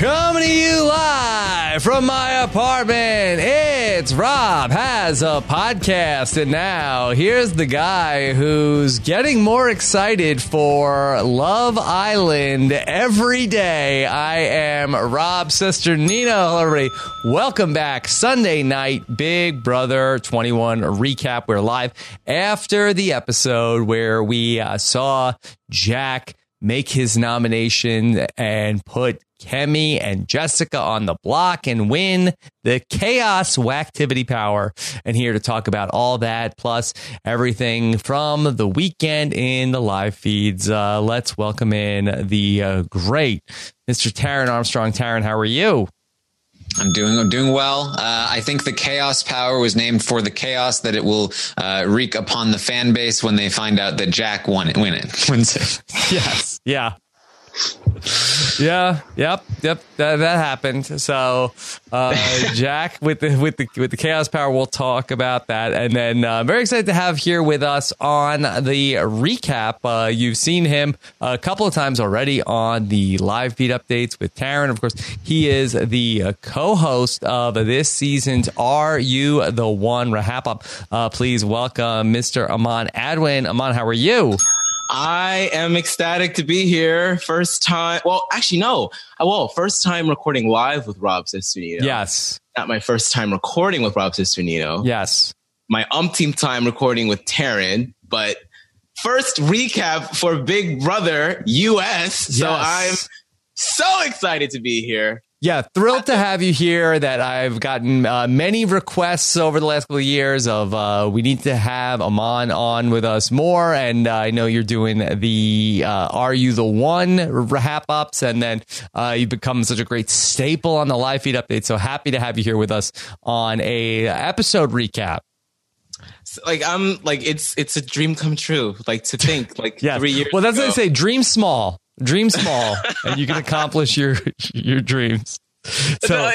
Coming to you live from my apartment, it's Rob Has a Podcast. And now, here's the guy who's getting more excited for Love Island every day. I am Rob Cesternino. Hello, everybody. Welcome back. Sunday night, Big Brother 21 recap. We're live after the episode where we saw Jack make his nomination and put Kemi and Jessica on the block and win the Chaos Whacktivity Power. And here to talk about all that, plus everything from the weekend in the live feeds, let's welcome in the great Mr. Taran Armstrong. Taran, how are you? I'm doing well. I think the Chaos Power was named for the chaos that it will wreak upon the fan base when they find out that Jack wins it. Yes. Yeah. Yeah. Yep. That happened. So, Jack with the Chaos Power, we'll talk about that, and then very excited to have here with us on the recap. You've seen him a couple of times already on the live feed updates with Taran. Of course, he is the co-host of this season's Are You the One wrap up. Please welcome Mr. Aman Adwin. Aman, how are you? I am ecstatic to be here. First time. Well, actually, no. First time recording live with Rob Cesternino. Yes. Not my first time recording with Rob Cesternino. Yes. My umpteenth time recording with Taran. But first recap for Big Brother US. Yes. So I'm so excited to be here. Yeah, thrilled to have you here. That I've gotten many requests over the last couple of years of we need to have Aman on with us more. And I know you're doing the Are You the One wrap ups, and then you've become such a great staple on the live feed update. So happy to have you here with us on a episode recap. So, it's a dream come true. Like to think 3 years. Well, that's ago. what I say. Dream small. Dream small, and you can accomplish your dreams. So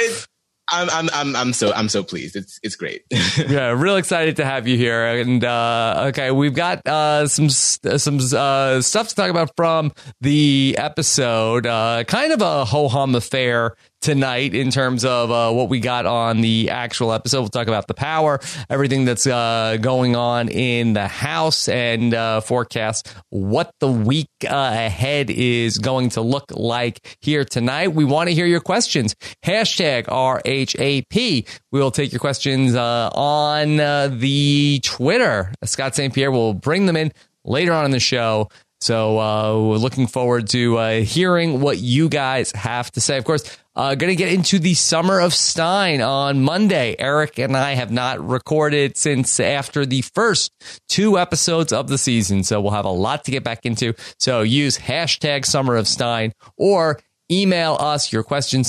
I'm so pleased. It's great. Yeah, real excited to have you here. And okay, we've got some stuff to talk about from the episode. Kind of a ho-hum affair tonight in terms of what we got on the actual episode. We'll talk about the power, everything that's going on in the house, and forecast what the week ahead is going to look like here tonight. We want to hear your questions. Hashtag RHAP. We will take your questions on the Twitter. Scott St. Pierre will bring them in later on in the show. So we're looking forward to hearing what you guys have to say. Of course, going to get into the Summer of Stein on Monday. Eric and I have not recorded since after the first 2 episodes of the season. So we'll have a lot to get back into. So use hashtag Summer of Stein or email us your questions,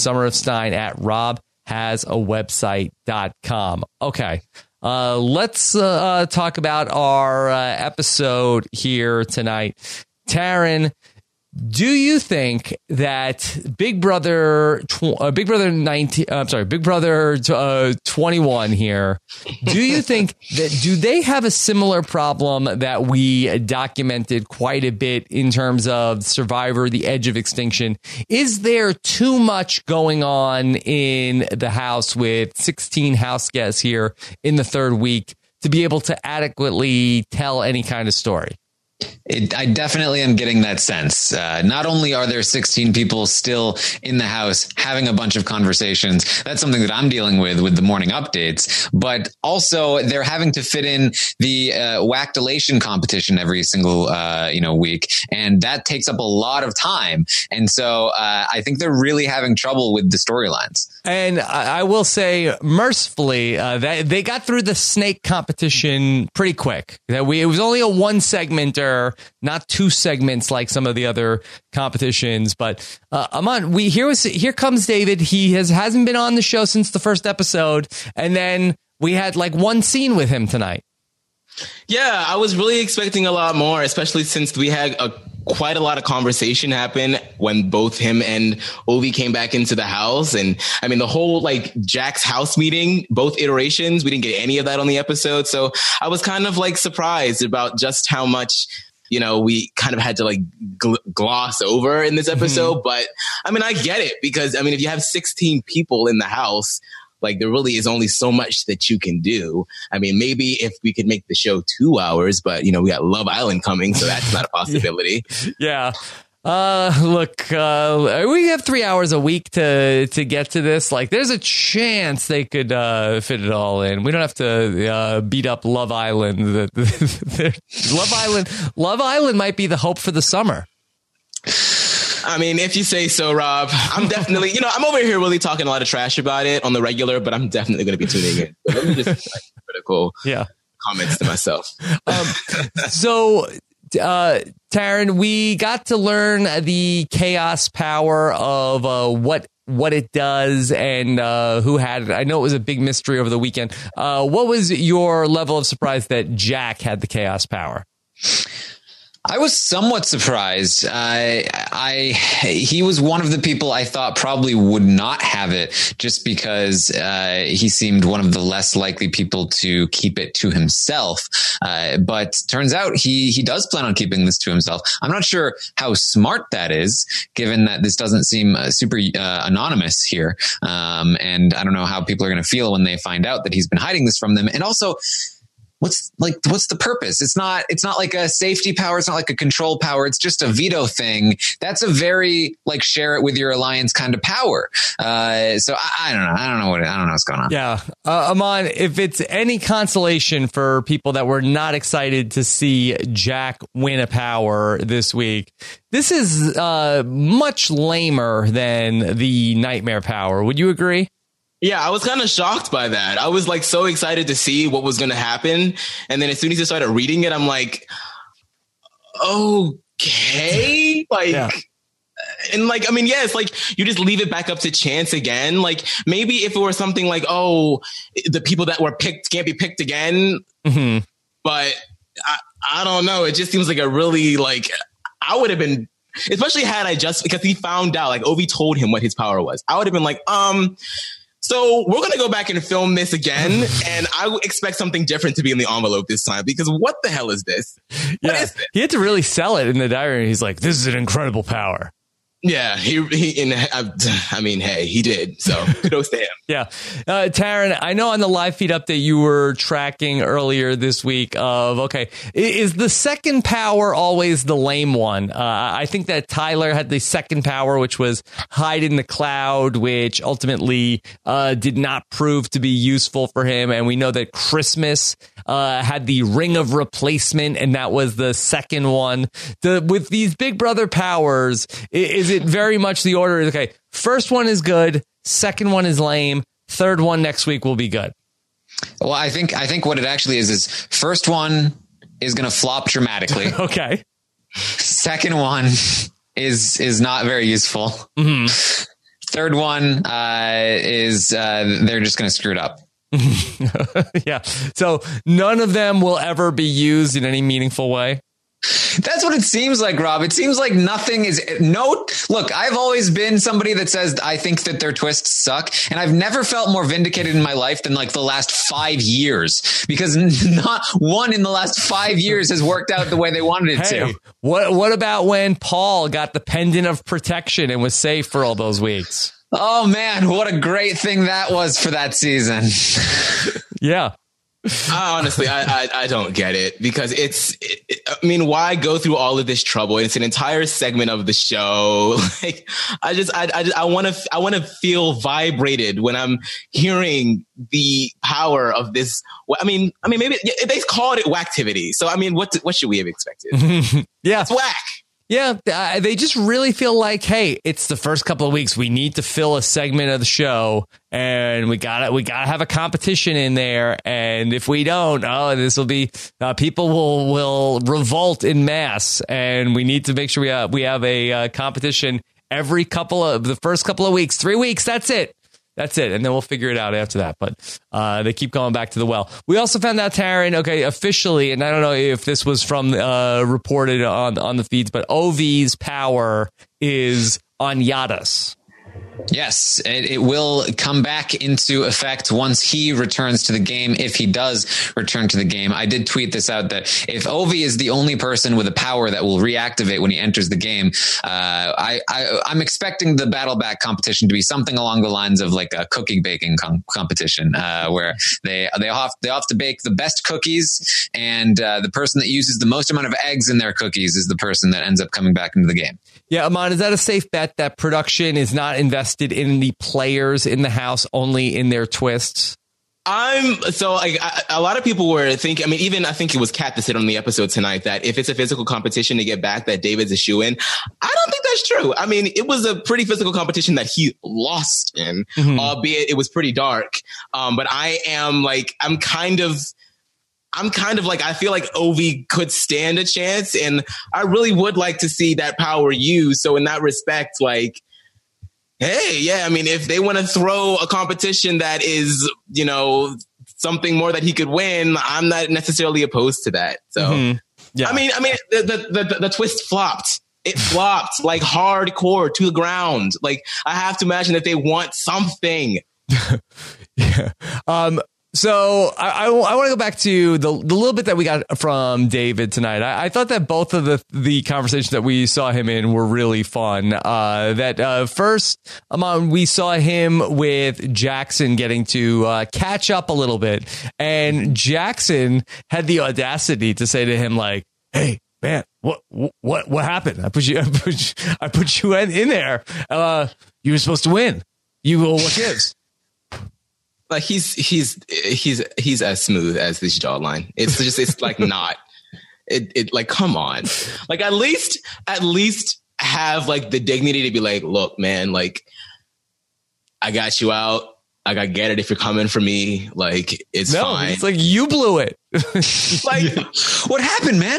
summerofstein@robhasawebsite.com. Okay. Let's talk about our episode here tonight. Taran, do you think that Big Brother 21 here, do you think that do they have a similar problem that we documented quite a bit in terms of Survivor, the Edge of Extinction? Is there too much going on in the house with 16 house guests here in the 3rd week to be able to adequately tell any kind of story? I definitely am getting that sense. Not only are there 16 people still in the house having a bunch of conversations, that's something that I'm dealing with the morning updates, but also they're having to fit in the Whackdolation competition every single week, and that takes up a lot of time. And so I think they're really having trouble with the storylines. And I will say, mercifully, that they got through the snake competition pretty quick. It was only a 1 segmenter, not 2 segments like some of the other competitions. But Aman, here comes David. He hasn't been on the show since the first episode, and then we had like 1 scene with him tonight. Yeah, I was really expecting a lot more, especially since we had quite a lot of conversation happen when both him and Ovi came back into the house. And I mean, the whole Jack's house meeting, both iterations, we didn't get any of that on the episode. So I was kind of surprised about just how much, we kind of had to like gloss over in this episode. But I mean, I get it, because I mean, if you have 16 people in the house, like there really is only so much that you can do. I mean, maybe if we could make the show 2 hours, but we got Love Island coming, so that's not a possibility. Yeah. Look, we have 3 hours a week to get to this. Like, there's a chance they could fit it all in. We don't have to beat up Love Island. Love Island might be the hope for the summer. I mean, if you say so, Rob. I'm definitely, I'm over here really talking a lot of trash about it on the regular, but I'm definitely going to be tuning in. So let me just critical comments to myself. So, Taryn, we got to learn the chaos power of what it does and who had it. I know it was a big mystery over the weekend. What was your level of surprise that Jack had the chaos power? I was somewhat surprised. He was one of the people I thought probably would not have it, just because he seemed one of the less likely people to keep it to himself. But turns out he does plan on keeping this to himself. I'm not sure how smart that is, given that this doesn't seem super anonymous here. And I don't know how people are going to feel when they find out that he's been hiding this from them. And also, what's the purpose? It's not like a safety power. It's not like a control power. It's just a veto thing. That's a very like share it with your alliance kind of power. So I don't know. I don't know what's going on. Yeah. Aman, if it's any consolation for people that were not excited to see Jack win a power this week, this is much lamer than the nightmare power. Would you agree? Yeah, I was kind of shocked by that. I was like so excited to see what was going to happen. And then as soon as I started reading it, I'm like, okay. And like, I mean, yeah, it's like you just leave it back up to chance again. Like maybe if it were something like, the people that were picked can't be picked again. Mm-hmm. But I don't know. It just seems like a really I would have been, especially had I just, because he found out, like Ovi told him what his power was. I would have been like, so we're going to go back and film this again, and I would expect something different to be in the envelope this time, because what the hell is this? What is this? He had to really sell it in the diary. He's like, this is an incredible power. Yeah, I mean, hey, he did. So kudos to him. Yeah. Taryn, I know on the live feed update you were tracking earlier this week of, okay, is the second power always the lame one? I think that Tyler had the second power, which was hide in the cloud, which ultimately did not prove to be useful for him. And we know that Christmas had the ring of replacement, and that was the second one. With these Big Brother powers, is it very much the order? Okay, first one is good, second one is lame, third one next week will be good. Well, I think what it actually is first one is going to flop dramatically. Okay. Second one is not very useful. Mm-hmm. Third one is they're just going to screw it up. Yeah. So none of them will ever be used in any meaningful way. That's what it seems like, Rob. It seems like nothing is look, I've always been somebody that says I think that their twists suck. And I've never felt more vindicated in my life than like the last 5 years, because not one in the last 5 years has worked out the way they wanted it to. What about when Paul got the pendant of protection and was safe for all those weeks? Oh man, what a great thing that was for that season. Yeah. Honestly, I don't get it, because I mean, why go through all of this trouble? It's an entire segment of the show. Like, I want to feel vibrated when I'm hearing the power of this. I mean, maybe they called it whacktivity. So, I mean, what should we have expected? Yeah. It's whack. Yeah, they just really feel like, hey, it's the first couple of weeks. We need to fill a segment of the show, and we gotta have a competition in there. And if we don't, this will be people will revolt in mass, and we need to make sure we have a competition every the first couple of weeks, 3 weeks. That's it. That's it. And then we'll figure it out after that. But they keep going back to the well. We also found out, Taryn, okay, officially, and I don't know if this was from reported on the feeds, but Ovi's power is Onyadis. Yes, it will come back into effect once he returns to the game, if he does return to the game. I did tweet this out that if Ovi is the only person with a power that will reactivate when he enters the game, I'm expecting the Battle Back competition to be something along the lines of like a cookie baking competition, where they have to bake the best cookies, and the person that uses the most amount of eggs in their cookies is the person that ends up coming back into the game. Yeah, Aman, is that a safe bet that production is not invested in the players in the house, only in their twists? A lot of people were thinking, I mean, even I think it was Kat that said on the episode tonight that if it's a physical competition to get back, that David's a shoo-in. I don't think that's true. I mean, it was a pretty physical competition that he lost in, albeit it was pretty dark. But I'm kind of like, I feel like Ovi could stand a chance, and I really would like to see that power used. So in that respect, like, hey, yeah, I mean, if they want to throw a competition that is, you know, something more that he could win, I'm not necessarily opposed to that. So, yeah. I mean, the twist flopped. It flopped like hardcore to the ground. Like, I have to imagine that they want something. Yeah. So I want to go back to the little bit that we got from David tonight. I thought that both of the conversations that we saw him in were really fun. First, we saw him with Jackson getting to catch up a little bit, and Jackson had the audacity to say to him, like, "Hey, man, what happened? I put you in there. You were supposed to win. What gives?" Like he's as smooth as this jawline. It's like not. It like, come on. Like at least have like the dignity to be like, look, man, like I got you out. Like I get it if you're coming for me. Like it's fine. It's like you blew it. Like what happened, man?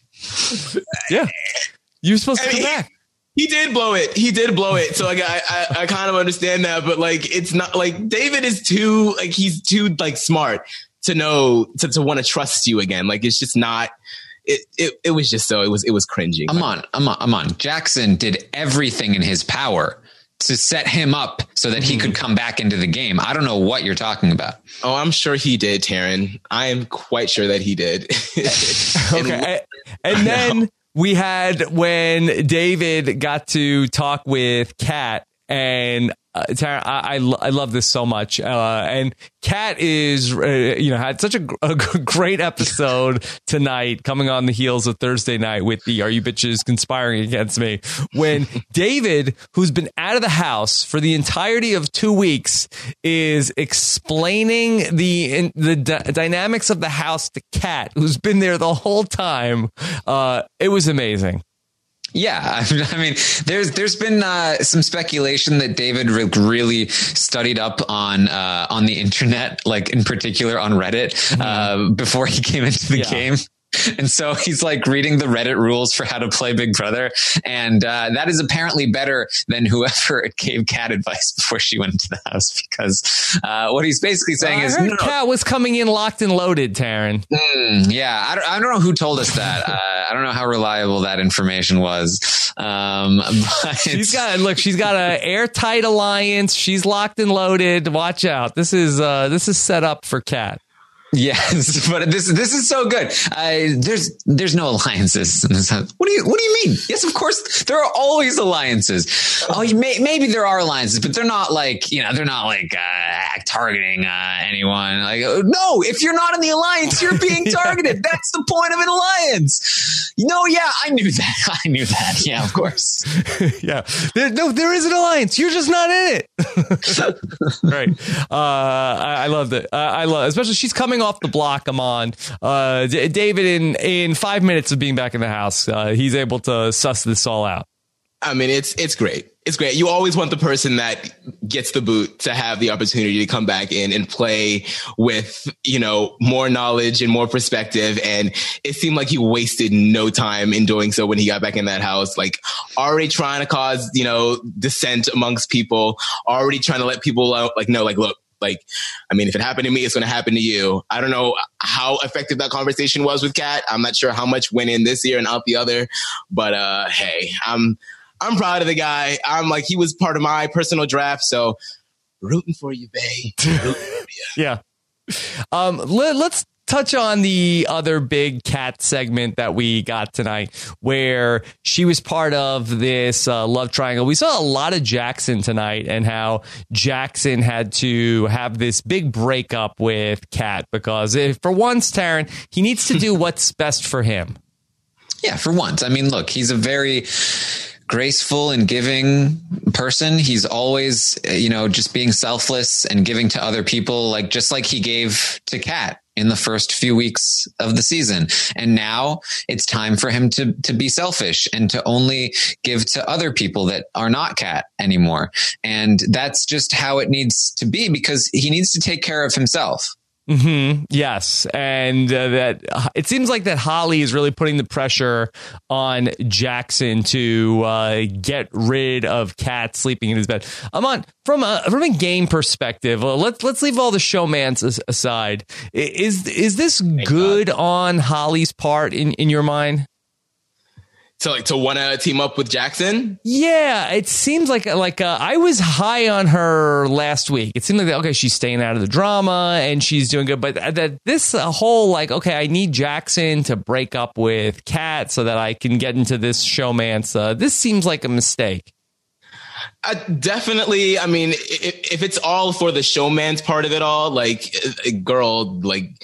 Yeah, you were supposed to come back. He did blow it. So like, I kind of understand that, but like, it's not like David is he's too like smart to know, to want to trust you again. Like, it's just not, it was just so, it was cringing. I'm on. Jackson did everything in his power to set him up so that he could come back into the game. I don't know what you're talking about. Oh, I'm sure he did, Taryn. I am quite sure that he did. Okay. And then we had when David got to talk with Kat, and Tara, I love this so much. And Kat is, had such a great episode tonight, coming on the heels of Thursday night with the "Are you bitches conspiring against me?" When David, who's been out of the house for the entirety of 2 weeks, is explaining the dynamics of the house to Kat, who's been there the whole time. It was amazing. Yeah, I mean, there's been some speculation that David really studied up on the internet, like in particular on Reddit, before he came into the game. And so he's like reading the Reddit rules for how to play Big Brother. And that is apparently better than whoever gave Kat advice before she went into the house, because what he's basically saying is Kat was coming in locked and loaded, Taryn. Yeah, I don't know who told us that. I don't know how reliable that information was. But she's got an airtight alliance. She's locked and loaded. Watch out. This is set up for Kat. Yes, but this is so good. There's no alliances in this house. What do you mean? Yes, of course there are always alliances. Oh, maybe there are alliances, but they're not like targeting anyone. Like, no, if you're not in the alliance, you're being targeted. That's the point of an alliance. Yeah, I knew that. Yeah, of course. Yeah, there is an alliance. You're just not in it. Right. I loved it. Especially she's coming off the block. I'm on. David in 5 minutes of being back in the house, he's able to suss this all out. I mean, it's great. It's great. You always want the person that gets the boot to have the opportunity to come back in and play with, more knowledge and more perspective. And it seemed like he wasted no time in doing so when he got back in that house, like already trying to cause, dissent amongst people, already trying to let people know, look, I mean, if it happened to me, it's going to happen to you. I don't know how effective that conversation was with Kat. I'm not sure how much went in this year and out the other, but hey, I'm proud of the guy. I'm like, he was part of my personal draft. So rooting for you, babe. Yeah. Let's touch on the other big Kat segment that we got tonight, where she was part of this love triangle. We saw a lot of Jackson tonight and how Jackson had to have this big breakup with Kat because for once, Taryn, he needs to do what's best for him. Yeah, for once. I mean, look, he's a very graceful and giving person. He's always, just being selfless and giving to other people, just like he gave to Kat in the first few weeks of the season. And now it's time for him to be selfish and to only give to other people that are not Kat anymore. And that's just how it needs to be because he needs to take care of himself. Mm-hmm. Yes. And that it seems like that Holly is really putting the pressure on Jackson to get rid of Kat sleeping in his bed. Aman, from a game perspective, let's leave all the showmans aside. Is this good on Holly's part in your mind? To want to team up with Jackson? Yeah, it seems like I was high on her last week. It seemed like, okay, she's staying out of the drama and she's doing good. But that this whole okay, I need Jackson to break up with Kat so that I can get into this showmance. This seems like a mistake. Definitely. I mean, if it's all for the showman's part of it all, girl,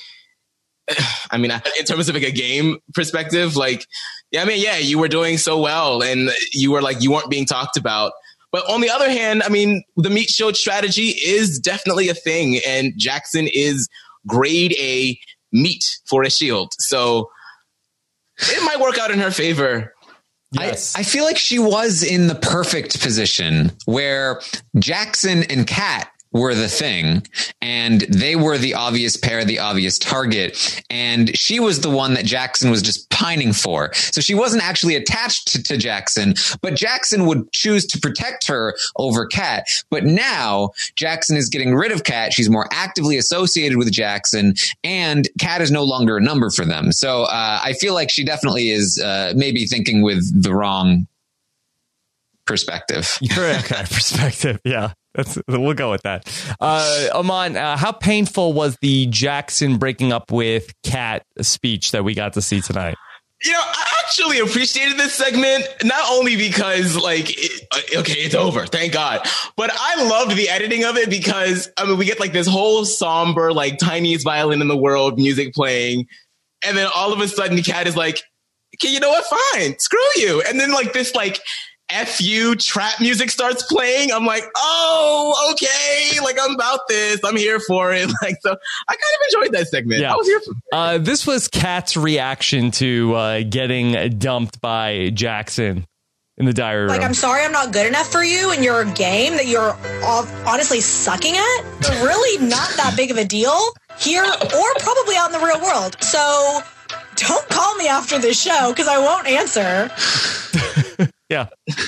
I mean, in terms of a game perspective, you were doing so well and you were you weren't being talked about. But on the other hand, I mean, the meat show strategy is definitely a thing. And Jackson is grade A meat for a shield. So it might work out in her favor. Yes. I feel like she was in the perfect position where Jackson and Kat were the thing and they were the obvious pair, the obvious target. And she was the one that Jackson was just pining for. So she wasn't actually attached to Jackson, but Jackson would choose to protect her over Kat. But now Jackson is getting rid of Kat. She's more actively associated with Jackson and Kat is no longer a number for them. So I feel like she definitely is maybe thinking with the wrong perspective. Perspective. Yeah. We'll go with that. Aman, how painful was the Jackson breaking up with Kat speech that we got to see tonight? I actually appreciated this segment, not only because it's over, thank God, but I loved the editing of it because, we get this whole somber, tiniest violin in the world music playing. And then all of a sudden Kat is okay, you know what? Fine. Screw you. And then this F you trap music starts playing. I'm oh, okay. I'm about this. I'm here for it. So I kind of enjoyed that segment. Yeah. I was here for it. This was Kat's reaction to getting dumped by Jackson in the diary room. I'm sorry I'm not good enough for you in your game that you're honestly sucking at. It's really not that big of a deal here or probably out in the real world. So don't call me after this show because I won't answer. Yeah.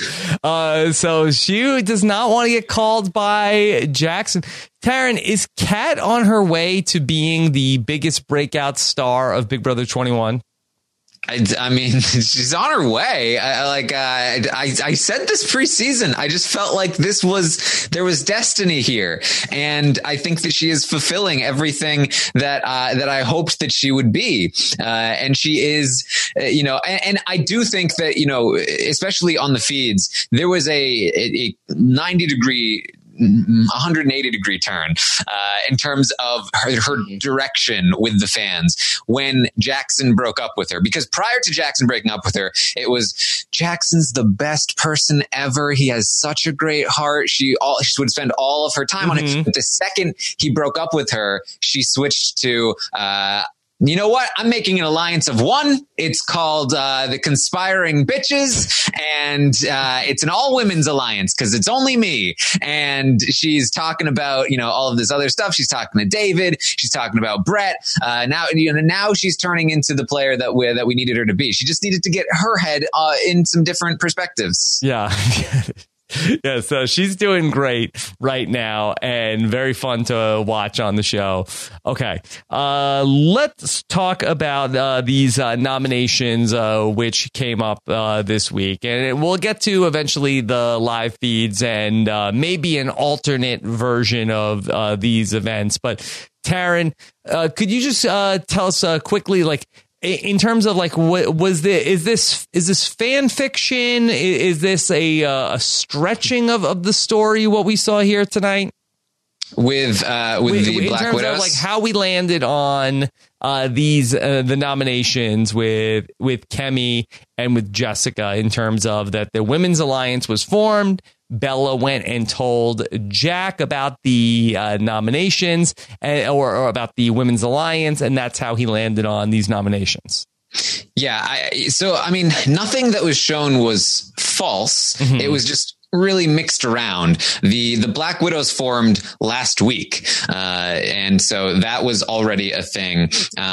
So she does not want to get called by Jackson. Taryn, is Kat on her way to being the biggest breakout star of Big Brother 21? I mean, she's on her way. I said this preseason. I just felt like there was destiny here. And I think that she is fulfilling everything that I hoped that she would be. And she is, and I do think that, especially on the feeds, there was a 180 degree turn in terms of her direction with the fans when Jackson broke up with her, because prior to Jackson breaking up with her, it was Jackson's the best person ever. He has such a great heart. She would spend all of her time on it. But the second he broke up with her, she switched to, you know what? I'm making an alliance of one. It's called the Conspiring Bitches, and it's an all-women's alliance because it's only me. And she's talking about, all of this other stuff. She's talking to David. She's talking about Brett. Now she's turning into the player that we needed her to be. She just needed to get her head in some different perspectives. Yeah. Yeah, so she's doing great right now and very fun to watch on the show. Okay, let's talk about these nominations which came up this week. And we'll get to eventually the live feeds and maybe an alternate version of these events. But Taryn, could you just tell us quickly, like, in terms of like, what was is this fan fiction? Is this a stretching of the story? What we saw here tonight with the Black terms Widows, of like how we landed on these the nominations with Kemi and with Jessica, in terms of that the Women's Alliance was formed. Bella went and told Jack about the nominations or about the Women's Alliance, and that's how he landed on these nominations. Yeah. So, nothing that was shown was false. Mm-hmm. It was just really mixed around. The Black Widows formed last week. And so that was already a thing.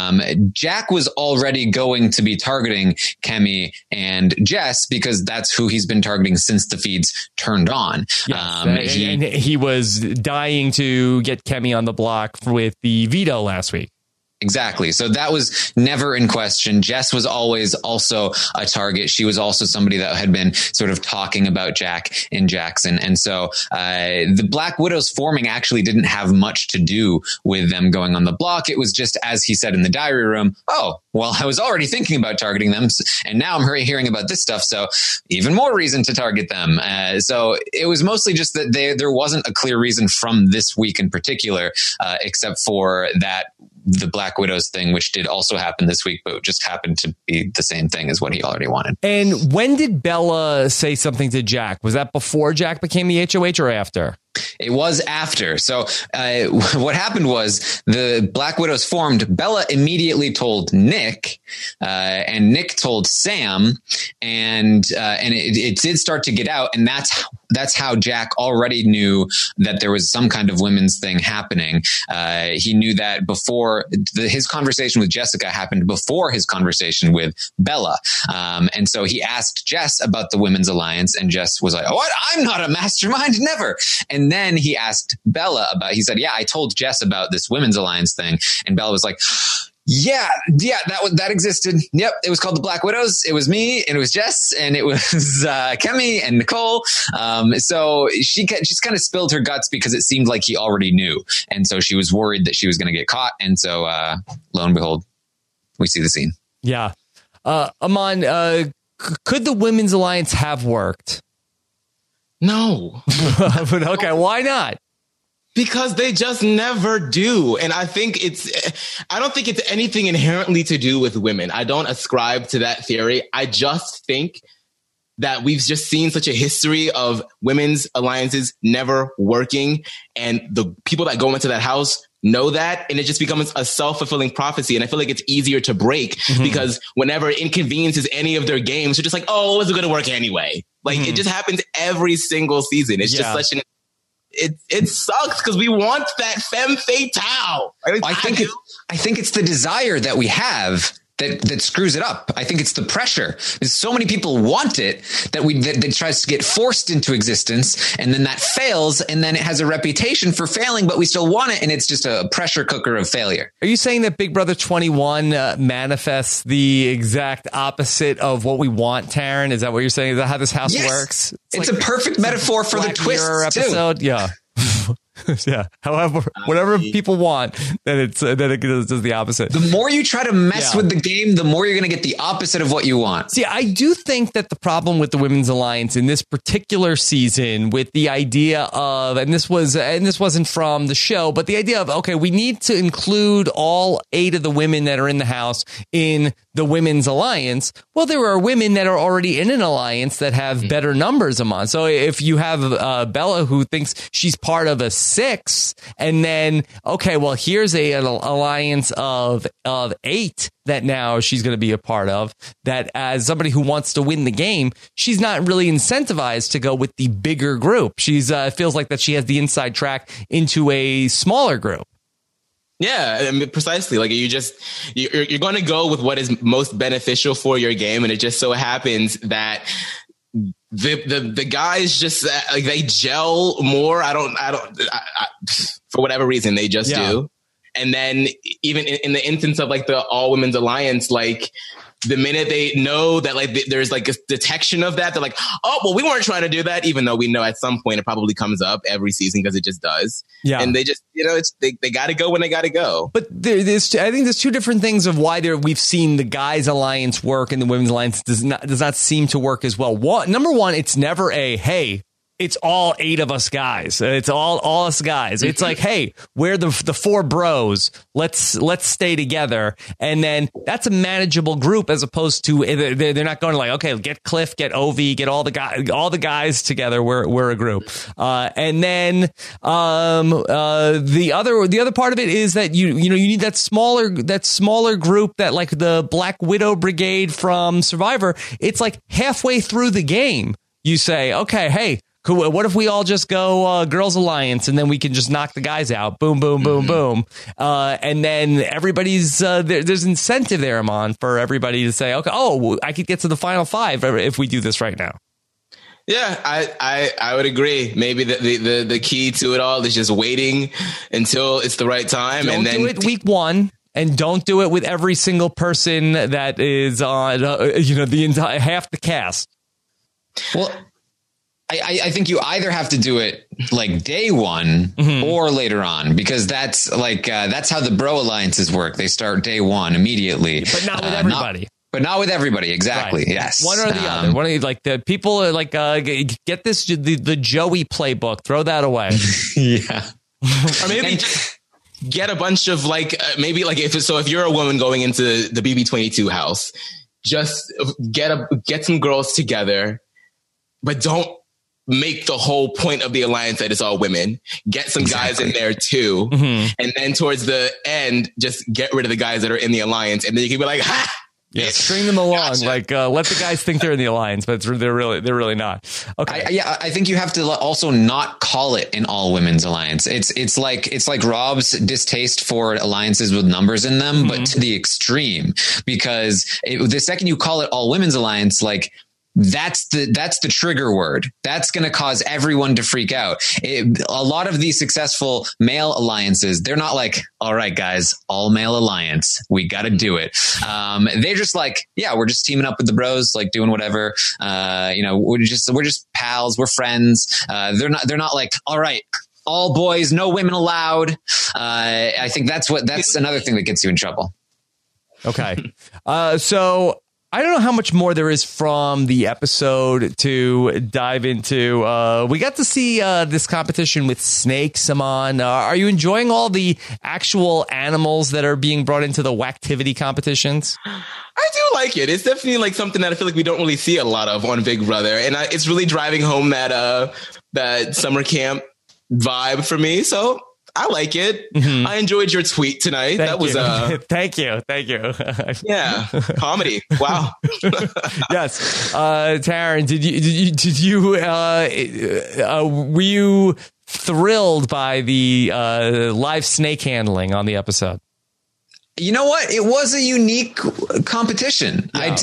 Jack was already going to be targeting Kemi and Jess because that's who he's been targeting since the feeds turned on. Yes, and he was dying to get Kemi on the block with the veto last week. Exactly. So that was never in question. Jess was always also a target. She was also somebody that had been sort of talking about Jack and Jackson. And so the Black Widows forming actually didn't have much to do with them going on the block. It was just, as he said in the diary room, oh, well, I was already thinking about targeting them, and now I'm hearing about this stuff. So even more reason to target them. So it was mostly just that there wasn't a clear reason from this week in particular, except for that the Black Widows thing, which did also happen this week, but just happened to be the same thing as what he already wanted. And when did Bella say something to Jack? Was that before Jack became the HOH or after? It was after. So what happened was the Black Widows formed. Bella immediately told Nick, and Nick told Sam, and it did start to get out. And that's how Jack already knew that there was some kind of women's thing happening. He knew that before his conversation with Jessica happened before his conversation with Bella. And so he asked Jess about the Women's Alliance, and Jess was like, "What? I'm not a mastermind, never." And then he asked Bella he said, "Yeah, I told Jess about this Women's Alliance thing." And Bella was like, Yeah, that existed. Yep, it was called the Black Widows. It was me, and it was Jess, and it was Kemi and Nicole. So she just kind of spilled her guts because it seemed like he already knew, and so she was worried that she was going to get caught. And so, lo and behold, we see the scene. Yeah, Aman, could the Women's Alliance have worked? No. But okay, why not? Because they just never do. And I don't think it's anything inherently to do with women. I don't ascribe to that theory. I just think that we've just seen such a history of women's alliances never working. And the people that go into that house know that. And it just becomes a self-fulfilling prophecy. And I feel like it's easier to break because whenever it inconveniences any of their games, they're just like, oh, it's going to work anyway. Like it just happens every single season. It's just such an... It sucks because we want that femme fatale. I think it's the desire that we have that screws it up. I think it's the pressure. Because so many people want it that tries to get forced into existence, and then that fails, and then it has a reputation for failing, but we still want it, and it's just a pressure cooker of failure. Are you saying that Big Brother 21 manifests the exact opposite of what we want, Taryn? Is that what you're saying? Is that how this house works? It's like a perfect metaphor for the twist episode. Too. Yeah. Yeah. However, whatever people want, then it does the opposite. The more you try to mess with the game, the more you're going to get the opposite of what you want. See, I do think that the problem with the Women's Alliance in this particular season, with the idea of, and this wasn't from the show, but the idea of, okay, we need to include all 8 of the women that are in the house in the Women's Alliance. Well, there are women that are already in an alliance that have better numbers among. So if you have Bella who thinks she's part of a 6, and then, okay, well, here's an alliance of 8 that now she's going to be a part of, that as somebody who wants to win the game, she's not really incentivized to go with the bigger group. She's feels like that she has the inside track into a smaller group. Yeah, I mean, precisely. Like you're going to go with what is most beneficial for your game. And it just so happens that the guys just like they gel more. I for whatever reason they just do. And then even in the instance of like the all women's alliance, like the minute they know that like there's like a detection of that, they're like, oh, well, we weren't trying to do that, even though we know at some point it probably comes up every season because it just does. Yeah. And they just, they got to go when they got to go. But I think there's two different things of why we've seen the guys alliance work and the women's alliance does not seem to work as well. Number one, it's never hey, it's all 8 of us guys. It's all us guys. It's like, hey, we're the 4 bros. Let's stay together. And then that's a manageable group as opposed to they're not going to like, okay, get Cliff, get Ovi, get all the guys together. We're a group. And then the other part of it is that you need that smaller group that like the Black Widow Brigade from Survivor. It's like halfway through the game, you say, okay, hey, cool. What if we all just go Girls Alliance and then we can just knock the guys out? Boom, boom, boom, boom. And then everybody's there's incentive there, Amon, for everybody to say, okay, I could get to the final 5 if we do this right now. Yeah, I would agree. Maybe the key to it all is just waiting until it's the right time. Don't do it week 1. And don't do it with every single person that is on, the entire half the cast. Well, I think you either have to do it like day 1 or later on, because that's like that's how the bro alliances work. They start day 1 immediately, but not with everybody. Not with everybody. Exactly. Right. Yes. One or the other. One of these, like the people like get this the Joey playbook. Throw that away. Yeah. Or maybe just get a bunch of like maybe like if you're a woman going into the BB22 house, just get some girls together, but don't make the whole point of the alliance that it's all women. Get some guys in there too. And then towards the end, just get rid of the guys that are in the alliance. And then you can be like, ha! Yeah, string them along. Gotcha. Like let the guys think they're in the alliance, but they're really not. Okay. I think you have to also not call it an all women's alliance. It's like Rob's distaste for alliances with numbers in them, but to the extreme, because the second you call it all women's alliance, like that's the trigger word. That's going to cause everyone to freak out. A lot of these successful male alliances, they're not like, all right, guys, all male alliance, we got to do it. They're just like, yeah, we're just teaming up with the bros, like doing whatever. We're just pals. We're friends. They're not like, all right, all boys, no women allowed. I think that's another thing that gets you in trouble. Okay. So I don't know how much more there is from the episode to dive into. We got to see this competition with snakes, Amon. Are you enjoying all the actual animals that are being brought into the Whacktivity competitions? I do like it. It's definitely like something that I feel like we don't really see a lot of on Big Brother. And it's really driving home that summer camp vibe for me. So I like it. I enjoyed your tweet tonight. Thank you. Yeah, comedy. Wow. Yes, Taryn, did you were you thrilled by the live snake handling on the episode? You know what? It was a unique competition. Yeah.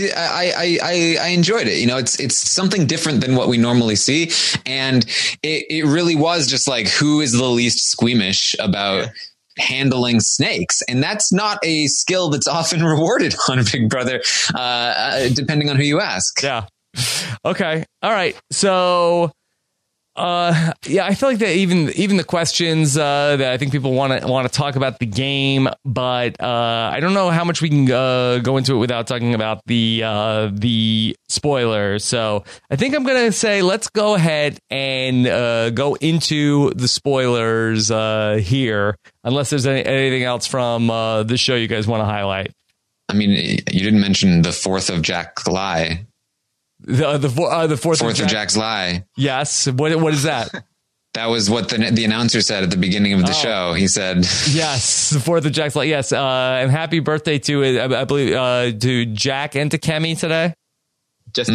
I enjoyed it. It's something different than what we normally see. And it really was just like, who is the least squeamish about handling snakes? And that's not a skill that's often rewarded on Big Brother, depending on who you ask. Yeah. Okay. All right. So I feel like that even the questions that I think people want to talk about the game, but I don't know how much we can go into it without talking about the spoilers. So I think I'm gonna say let's go ahead and go into the spoilers here, unless there's anything else from the show you guys want to highlight. I mean, you didn't mention the 4th of Jack lie. The 4th of Jack's lie. Yes. What is that? That was what the announcer said at the beginning of the show. He said, yes, the 4th of Jack's lie. Yes. And happy birthday to, I believe, to Jack and to Kemi today. Just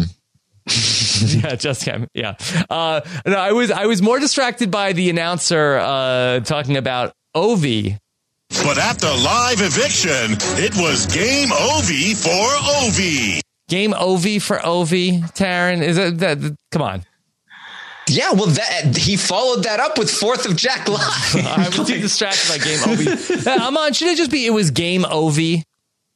yeah, just Kemi. Yeah. No, I was more distracted by the announcer talking about Ovi. But at the live eviction, it was game Ovi for Ovi. Game Ovi for Ovi, Taryn? Is that come on. Yeah, well, he followed that up with 4th of Jack Live. I was too distracted by Game Ovi. Aman, should it just be, it was Game Ovi?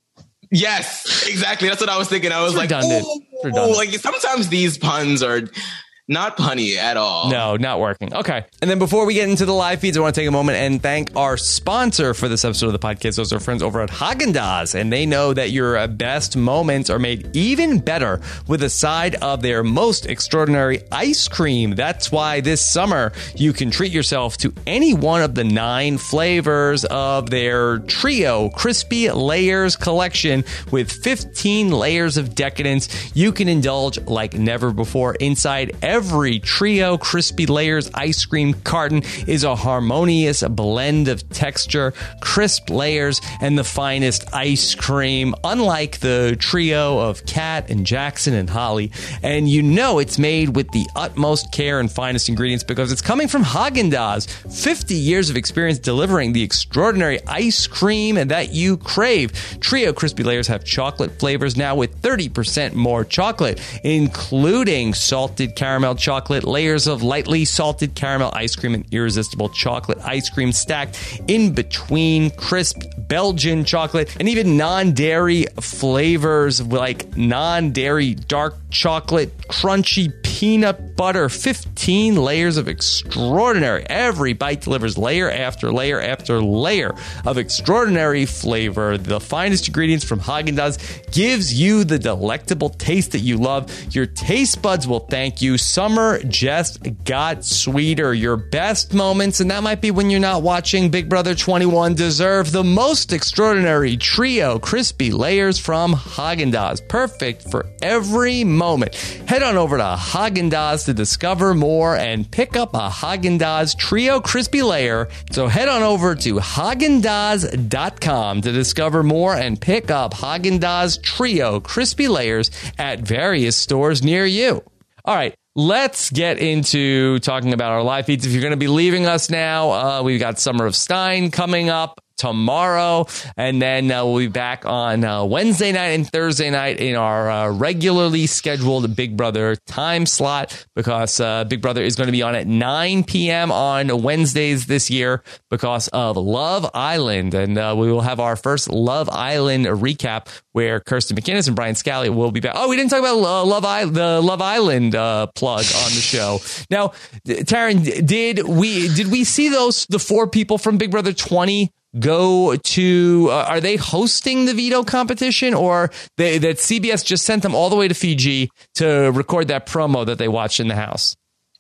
Yes, exactly. That's what I was thinking. I was It's like, redundant. like sometimes these puns are not punny at all. No, not working. Okay. And then before we get into the live feeds, I want to take a moment and thank our sponsor for this episode of the podcast. Those are friends over at Haagen-Dazs, and they know that your best moments are made even better with a side of their most extraordinary ice cream. That's why this summer you can treat yourself to any one of the 9 flavors of their Trio Crispy Layers collection with 15 layers of decadence. You can indulge like never before. Inside every Trio Crispy Layers ice cream carton is a harmonious blend of texture, crisp layers, and the finest ice cream, unlike the trio of Kat and Jackson and Holly. And you know it's made with the utmost care and finest ingredients because it's coming from Haagen-Dazs. 50 years of experience delivering the extraordinary ice cream that you crave. Trio Crispy Layers have chocolate flavors now with 30% more chocolate, including salted caramel chocolate, layers of lightly salted caramel ice cream, and irresistible chocolate ice cream stacked in between crisp Belgian chocolate, and even non-dairy flavors like non-dairy dark chocolate, crunchy peanut butter, 15 layers of extraordinary. Every bite delivers layer after layer after layer of extraordinary flavor. The finest ingredients from Haagen-Dazs gives you the delectable taste that you love. Your taste buds will thank you. Summer just got sweeter. Your best moments, and that might be when you're not watching Big Brother 21, deserve the most extraordinary Trio Crispy Layers from Haagen-Dazs. Perfect for every moment. Head on over to Haagen-Dazs to discover more and pick up a Haagen-Dazs Trio Crispy Layer. So head on over to Haagen-Dazs.com to discover more and pick up Haagen-Dazs Trio Crispy Layers at various stores near you. All right. Let's get into talking about our live feeds. If you're going to be leaving us now, we've got Summer of Stein coming up tomorrow, and then we'll be back on Wednesday night and Thursday night in our regularly scheduled Big Brother time slot, because Big Brother is going to be on at 9 p.m. on Wednesdays this year because of Love Island, and we will have our first Love Island recap where Kirsten McInnes and Brian Scally will be back. Oh, we didn't talk about the Love Island plug on the show. Now, Taryn, did we see the 4 people from Big Brother 20 go to, are they hosting the veto competition, or that CBS just sent them all the way to Fiji to record that promo that they watched in the house?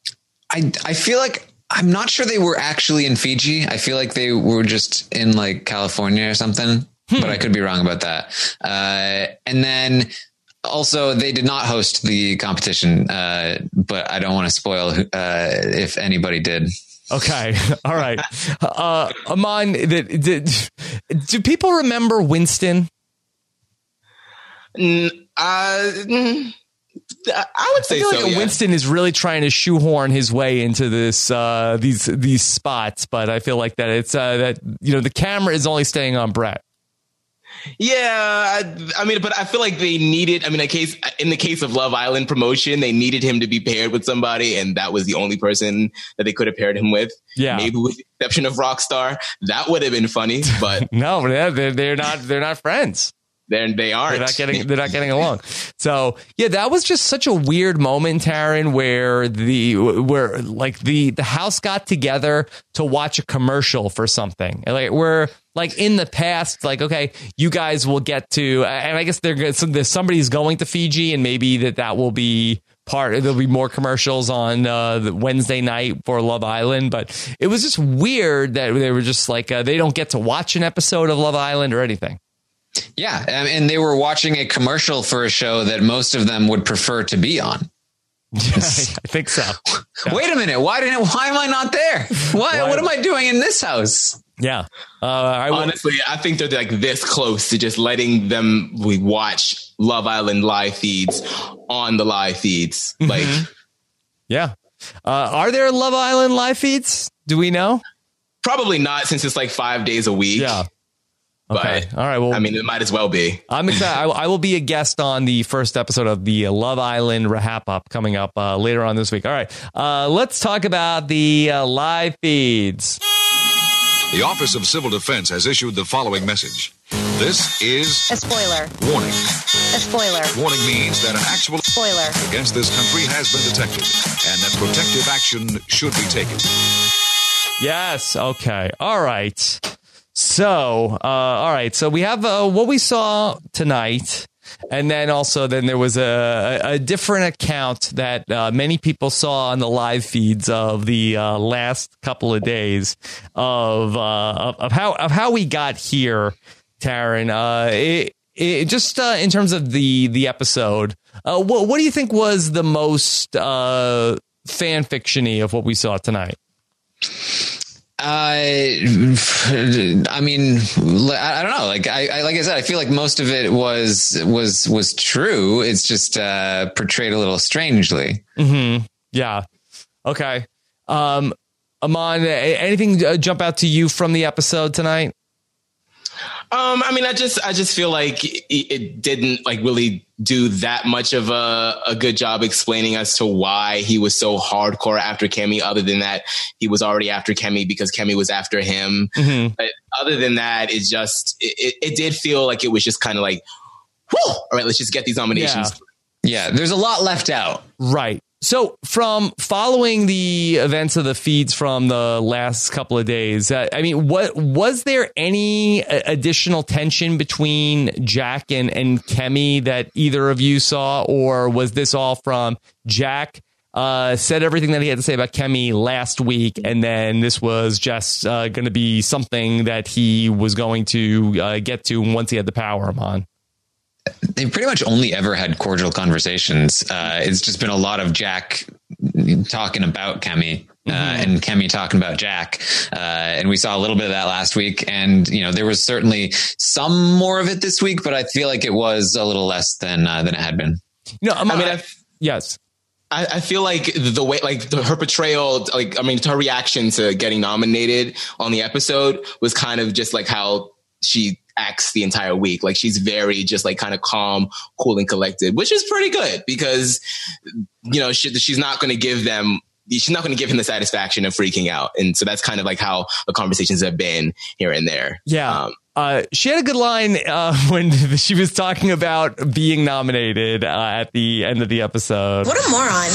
I feel like, I'm not sure they were actually in Fiji. I feel like they were just in like California or something, but I could be wrong about that. And then also they did not host the competition, but I don't want to spoil if anybody did. Okay. All right. Aman, do people remember Winston? I would say I feel so. like Yeah. Winston is really trying to shoehorn his way into this these spots, but I feel like that it's that the camera is only staying on Brett. Yeah, I mean, but I feel like they needed. I mean, in the case of Love Island promotion, they needed him to be paired with somebody, and that was the only person that they could have paired him with. Yeah, maybe with the exception of Rockstar, that would have been funny. But no, they're not friends. They aren't. They're not getting along. So yeah, that was just such a weird moment, Taryn, where the house got together to watch a commercial for something. Like we're like in the past, like, okay, you guys will get to, and I guess somebody's going to Fiji, and maybe that will be there'll be more commercials on the Wednesday night for Love Island, but it was just weird that they were just like they don't get to watch an episode of Love Island or anything. Yeah, and they were watching a commercial for a show that most of them would prefer to be on. I think so. Yeah. Wait a minute. Why am I not there? What am I doing in this house? Yeah. Honestly, I think they're like this close to just letting them watch Love Island live feeds on the live feeds. Mm-hmm. Like, yeah. Are there Love Island live feeds? Do we know? Probably not, since it's like 5 days a week. Yeah. Okay. But all right. Well, I mean, it might as well be. I'm excited. I will be a guest on the first episode of the Love Island Wrap Up coming up later on this week. All right. Let's talk about the live feeds. The Office of Civil Defense has issued the following message. This is a spoiler. Warning. A spoiler. Warning means that an actual spoiler against this country has been detected and that protective action should be taken. Yes. Okay. All right. So, all right. So we have what we saw tonight. And then there was a different account that many people saw on the live feeds of the last couple of days of how we got here, Taryn. Just in terms of the episode, what do you think was the most fan fiction-y of what we saw tonight? I mean, I don't know. Like I said, I feel like most of it was true. It's just portrayed a little strangely. Mm-hmm. Yeah. Okay. Aman, anything jump out to you from the episode tonight? I mean, I just feel like it didn't like really do that much of a good job explaining as to why he was so hardcore after Kemi. Other than that, he was already after Kemi because Kemi was after him. Mm-hmm. But other than that, it did feel like it was just kind of like, whew, all right, let's just get these nominations. Yeah, there's a lot left out. Right. So from following the events of the feeds from the last couple of days, I mean, was there any additional tension between Jack and Kemi that either of you saw, or was this all from Jack said everything that he had to say about Kemi last week, and then this was just going to be something that he was going to get to once he had the power on? They've pretty much only ever had cordial conversations. It's just been a lot of Jack talking about Kemi and Kemi talking about Jack. And we saw a little bit of that last week. And, you know, there was certainly some more of it this week, but I feel like it was a little less than it had been. No, yes. I feel like the way, like her portrayal, like, I mean, her reaction to getting nominated on the episode was kind of just like how she acts the entire week. Like she's very just like kind of calm, cool and collected, which is pretty good because, you know, she's not going to give him the satisfaction of freaking out. And so that's kind of like how the conversations have been here and there. Yeah. She had a good line when she was talking about being nominated at the end of the episode. What a moron.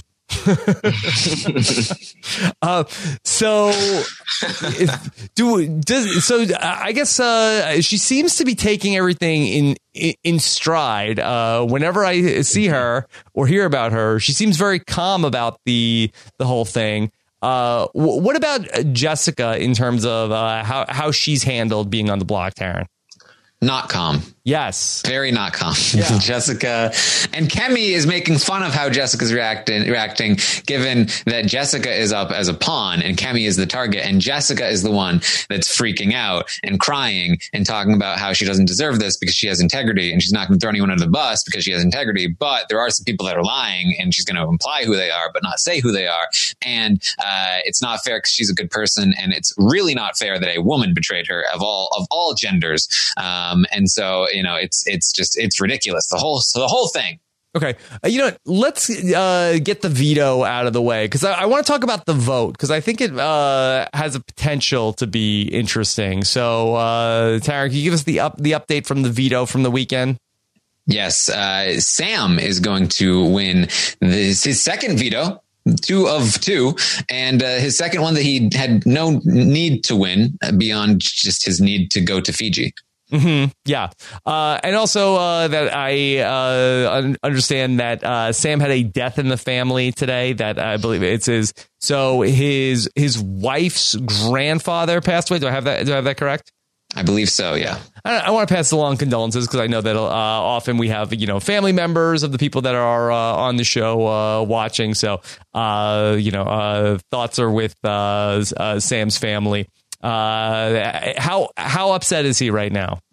I guess she seems to be taking everything in stride. Whenever I see her or hear about her, she seems very calm about the whole thing. What about Jessica in terms of how she's handled being on the block, Taryn? Not calm. Yes. Very not calm. Yeah. Jessica and Kemi is making fun of how Jessica's reacting, given that Jessica is up as a pawn and Kemi is the target, and Jessica is the one that's freaking out and crying and talking about how she doesn't deserve this because she has integrity and she's not going to throw anyone under the bus because she has integrity. But there are some people that are lying and she's going to imply who they are, but not say who they are. And it's not fair because she's a good person. And it's really not fair that a woman betrayed her of all genders. And so, you know, it's ridiculous. The whole thing. Okay. You know what? Let's get the veto out of the way because I want to talk about the vote because I think it has a potential to be interesting. So, Taryn, can you give us the update from the veto from the weekend? Yes. Sam is going to win his second veto. 2 of 2, and his second one that he had no need to win beyond just his need to go to Fiji. Mm-hmm. Yeah. And also that I understand that Sam had a death in the family today that I believe it's his. So his wife's grandfather passed away. Do I have that correct? I believe so. Yeah. I want to pass along condolences because I know that often we have, you know, family members of the people that are on the show watching. So, thoughts are with Sam's family. How upset is he right now?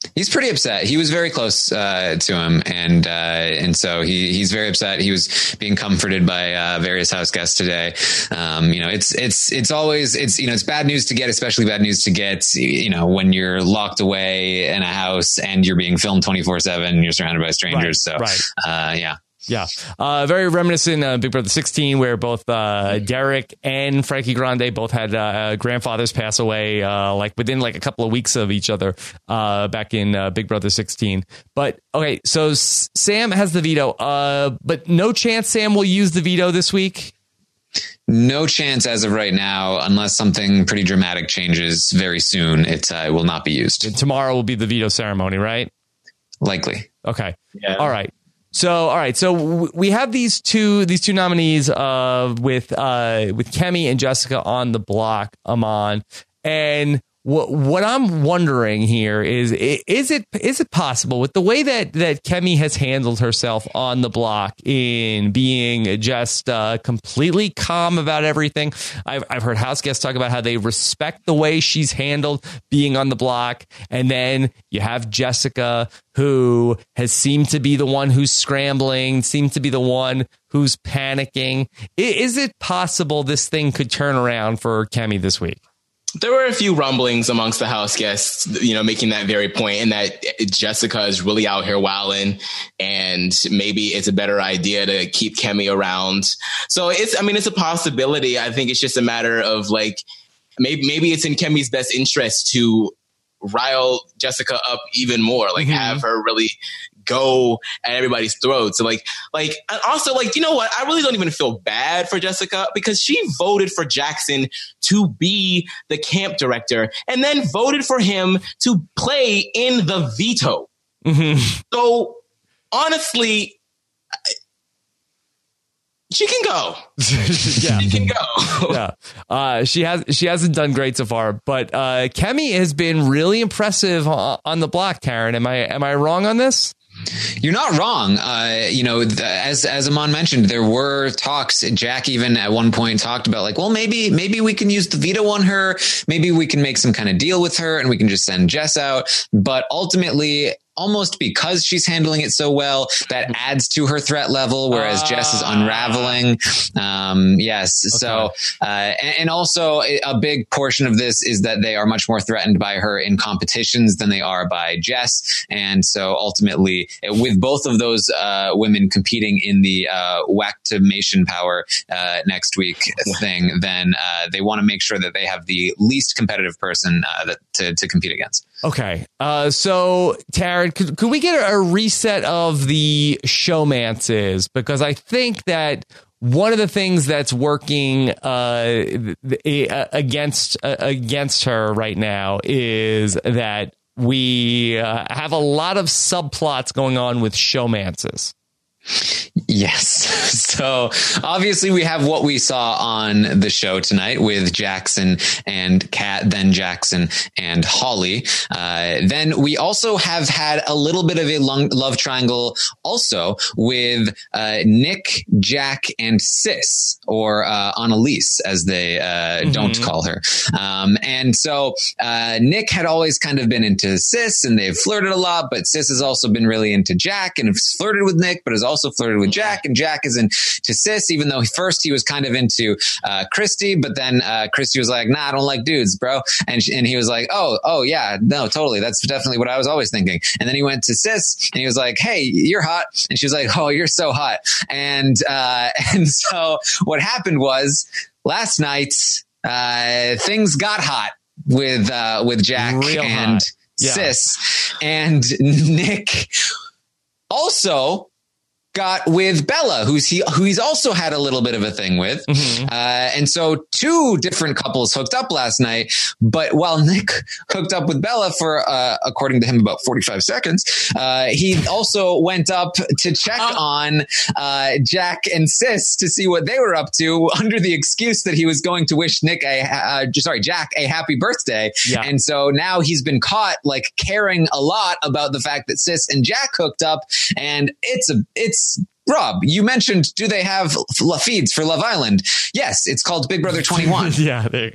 He's pretty upset. He was very close to him, and so he's very upset. He was being comforted by various house guests today. It's always it's bad news to get, especially bad news to get when you're locked away in a house and you're being filmed 24/7 and you're surrounded by strangers. Yeah. Yeah. Very reminiscent of Big Brother 16, where both Derek and Frankie Grande both had grandfathers pass away within a couple of weeks of each other back in Big Brother 16. But okay, so Sam has the veto, but no chance Sam will use the veto this week? No chance as of right now, unless something pretty dramatic changes very soon. It will not be used. And tomorrow will be the veto ceremony, right? Likely. Okay. Yeah. All right. So we have these two nominees with Kemi and Jessica on the block, Aman, and what I'm wondering here is it possible, with the way that Kemi has handled herself on the block in being just completely calm about everything? I've heard house guests talk about how they respect the way she's handled being on the block, and then you have Jessica, who has seemed to be the one who's scrambling, seemed to be the one who's panicking. Is it possible this thing could turn around for Kemi this week? There were a few rumblings amongst the house guests, making that very point, and that Jessica is really out here wilding, and maybe it's a better idea to keep Kemi around. So it's a possibility. I think it's just a matter of maybe it's in Kemi's best interest to rile Jessica up even more, have her really go at everybody's throats. So and also you know what? I really don't even feel bad for Jessica, because she voted for Jackson to be the camp director and then voted for him to play in the veto. Mm-hmm. So honestly, she can go. Yeah. She can go. Yeah. She hasn't done great so far, but Kemi has been really impressive on the block, Karen. Am I wrong on this? You're not wrong. As Aman mentioned, there were talks. Jack even at one point talked about maybe we can use the veto on her. Maybe we can make some kind of deal with her and we can just send Jess out. But ultimately, almost because she's handling it so well, that adds to her threat level, whereas Jess is unraveling. Yes. Okay. So, and also a big portion of this is that they are much more threatened by her in competitions than they are by Jess. And so ultimately, with both of those women competing in the Whack-to-Mation Power next week thing, then they want to make sure that they have the least competitive person to compete against. Okay. So, Taryn, could we get a reset of the showmances? Because I think that one of the things that's working against her right now is that we have a lot of subplots going on with showmances. Yes. So obviously we have what we saw on the show tonight with Jackson and Kat, then Jackson and Holly. Then we also have had a little bit of a love triangle also with Nick, Jack, and Sis, or Annalise, as they don't call her. And so Nick had always kind of been into Sis, and they've flirted a lot, but Sis has also been really into Jack and has flirted with Nick, but has also flirted with Jack, and Jack is into Sis, even though first he was kind of into Christy, but then Christy was like, nah, I don't like dudes, bro. And he was like, oh yeah, no, totally. That's definitely what I was always thinking. And then he went to Sis and he was like, hey, you're hot. And she was like, oh, you're so hot. And so what happened was last night, things got hot with Jack real and hot. Sis, and Nick also got with Bella, who he's also had a little bit of a thing with. And so two different couples hooked up last night. But while Nick hooked up with Bella for, according to him, about 45 seconds, he also went up to check on Jack and Sis to see what they were up to, under the excuse that he was going to wish Jack a happy birthday. Yeah. And so now he's been caught caring a lot about the fact that Sis and Jack hooked up, and it's Rob, you mentioned, do they have feeds for Love Island? Yes, it's called Big Brother 21. Yeah, there you go.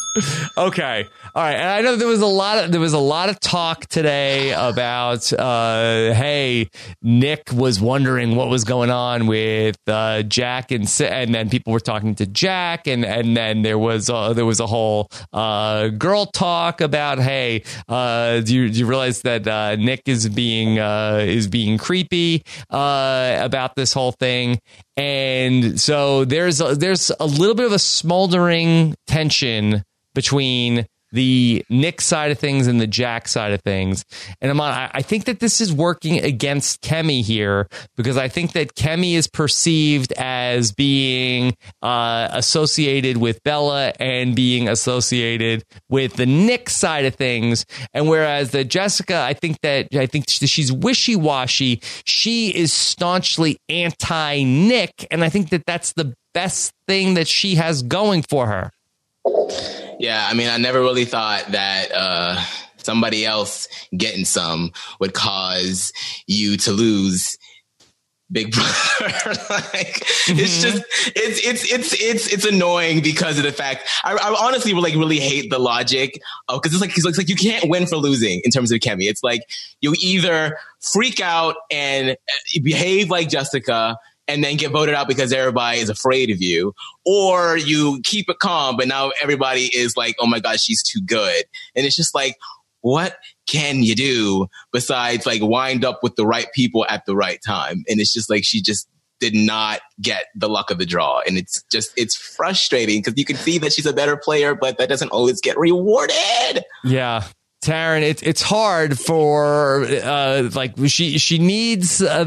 Okay. All right. And I know there was a lot of talk today about hey, Nick was wondering what was going on with Jack and then people were talking to Jack and then there was a whole girl talk about hey, do you realize that Nick is being creepy about this whole thing? And so there's a little bit of a smoldering tension between the Nick side of things and the Jack side of things. And Aman, I think that this is working against Kemi here because I think that Kemi is perceived as being associated with Bella and being associated with the Nick side of things. And whereas the Jessica, I think she's wishy-washy. She is staunchly anti-Nick. And I think that that's the best thing that she has going for her. Yeah, I mean, I never really thought that somebody else getting some would cause you to lose Big Brother. Like, it's just it's annoying because of the fact I honestly really hate the logic of because it's like you can't win for losing in terms of Kemi. It's like you either freak out and behave like Jessica and then get voted out because everybody is afraid of you, or you keep it calm, but now everybody is like, oh my God, she's too good. And it's just like, what can you do besides like wind up with the right people at the right time? And it's just like, she just did not get the luck of the draw. And it's frustrating because you can see that she's a better player, but that doesn't always get rewarded. Yeah. Taryn, it's hard for like she needs I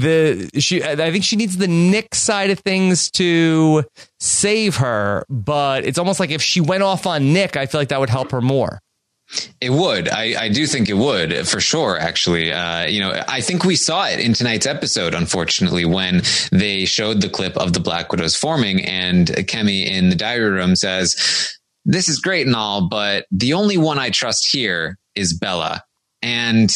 think she needs the Nick side of things to save her, but it's almost like if she went off on Nick, I feel like that would help her more. It would. I do think it would for sure. Actually, I think we saw it in tonight's episode, unfortunately, when they showed the clip of the Black Widows forming and Kemi in the diary room says, this is great and all, but the only one I trust here is Bella. And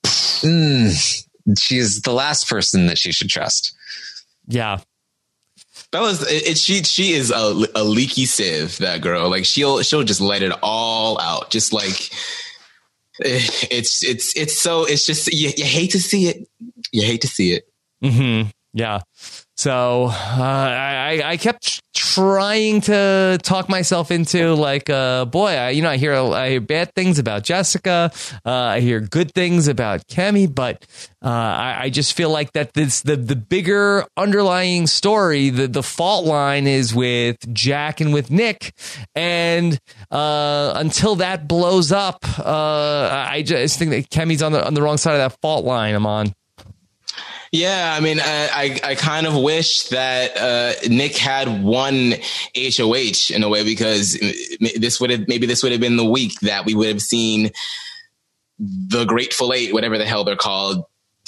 she is the last person that she should trust. Yeah. Bella's she is a leaky sieve, that girl. Like she'll just let it all out. Just like it's just you hate to see it. You hate to see it. Mm-hmm. Yeah. So I kept trying to talk myself into like, boy, I hear bad things about Jessica. I hear good things about Kemi, but I just feel like that the bigger underlying story, the fault line is with Jack and with Nick. And until that blows up, I just think that Kemi's on the wrong side of that fault line, Aman. Yeah, I mean, I kind of wish that Nick had won HOH in a way, because this would have been the week that we would have seen the Grateful Eight, whatever the hell they're called,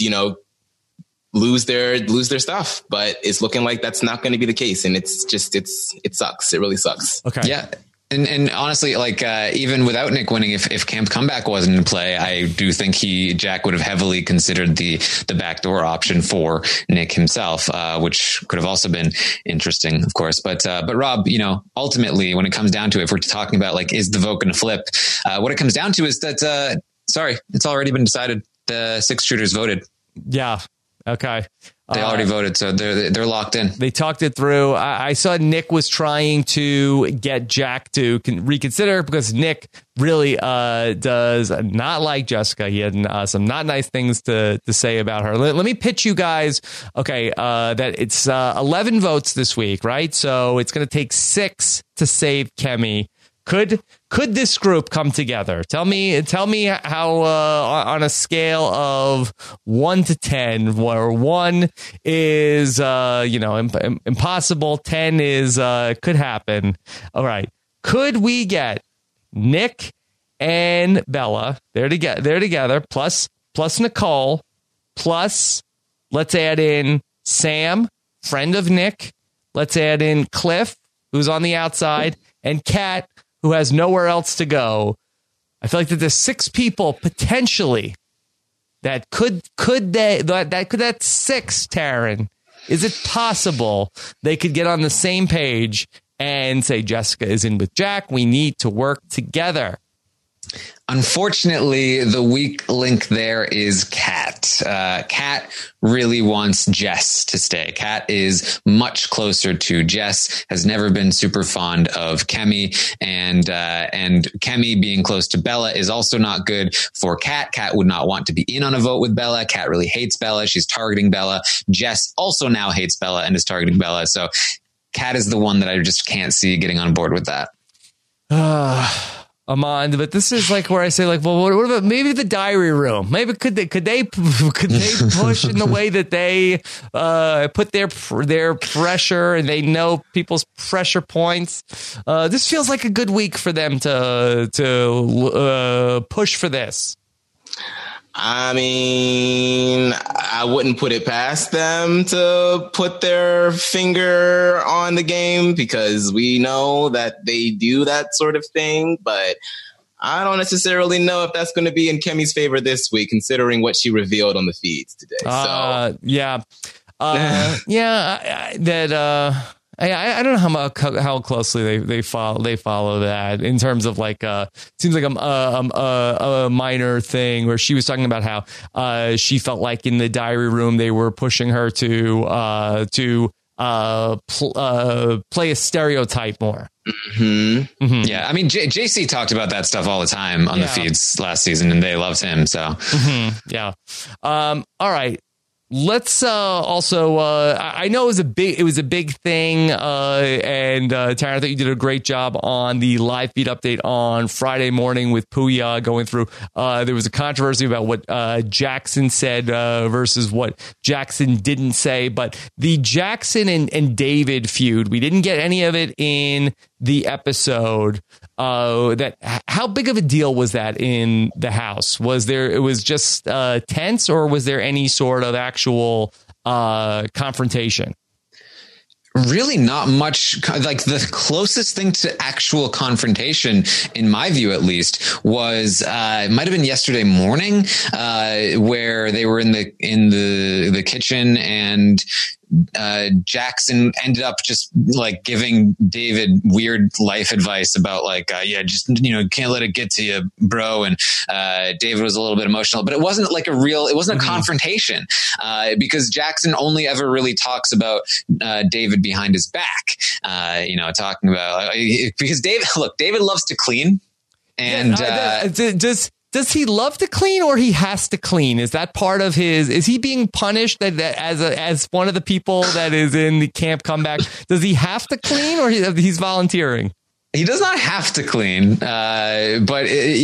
lose their stuff. But it's looking like that's not going to be the case, and it sucks. It really sucks. Okay. Yeah. And honestly, like even without Nick winning, if Camp Comeback wasn't in play, I do think Jack would have heavily considered the backdoor option for Nick himself, which could have also been interesting, of course. But Rob, ultimately, when it comes down to it, if we're talking about like, is the vote going to flip? What it comes down to is that it's already been decided. The 6 shooters voted. Yeah. Okay. They already voted, so they're locked in. They talked it through. I saw Nick was trying to get Jack to reconsider, because Nick really does not like Jessica. He had some not nice things to say about her. Let me pitch you guys. Okay, that it's 11 votes this week, right? So it's going to take 6 to save Kemi. Could this group come together? Tell me how on a scale of 1 to 10, where 1 is impossible, 10 is could happen. All right, could we get Nick and Bella? They're together. Plus Nicole. Plus, let's add in Sam, friend of Nick. Let's add in Cliff, who's on the outside, and Kat, who has nowhere else to go. I feel like that there's 6 people potentially that that's 6, Taryn. Is it possible they could get on the same page and say Jessica is in with Jack. We need to work together. Unfortunately, the weak link there is Kat. Kat really wants Jess to stay. Kat is much closer to Jess, has never been super fond of Kemi, and Kemi being close to Bella is also not good for Kat. Kat would not want to be in on a vote with Bella. Kat really hates Bella. She's targeting Bella. Jess also now hates Bella and is targeting Bella. So Kat is the one that I just can't see getting on board with that. Amand, but this is like where I say, like, well, what about maybe the diary room? Maybe could they push in the way that they put their pressure and they know people's pressure points? This feels like a good week for them to push for this. I mean, I wouldn't put it past them to put their finger on the game because we know that they do that sort of thing. But I don't necessarily know if that's going to be in Kemi's favor this week, considering what she revealed on the feeds today. I don't know how closely they follow that in terms of like seems like a minor thing where she was talking about how she felt like in the diary room they were pushing her to play a stereotype more. Mm-hmm. Mm-hmm. Yeah, I mean JC talked about that stuff all the time on the feeds last season, and they loved him. So all right. Let's also. I know it was a big thing, and Taryn, I thought you did a great job on the live feed update on Friday morning with Puya going through. There was a controversy about what Jackson said versus what Jackson didn't say, but the Jackson and David feud, we didn't get any of it in the episode. How big of a deal was that in the house? It was just tense, or was there any sort of actual confrontation? Really not much. Like the closest thing to actual confrontation, in my view at least, was it might have been yesterday morning, where they were in the kitchen and Jackson ended up just like giving David weird life advice about like, can't let it get to you, bro. And David was a little bit emotional, but it wasn't like it wasn't a confrontation because Jackson only ever really talks about David behind his back, talking about because David loves to clean. And does he love to clean, or he has to clean? Is that part of his? Is he being punished that as one of the people that is in the camp comeback? Does he have to clean, or he's volunteering? He does not have to clean, but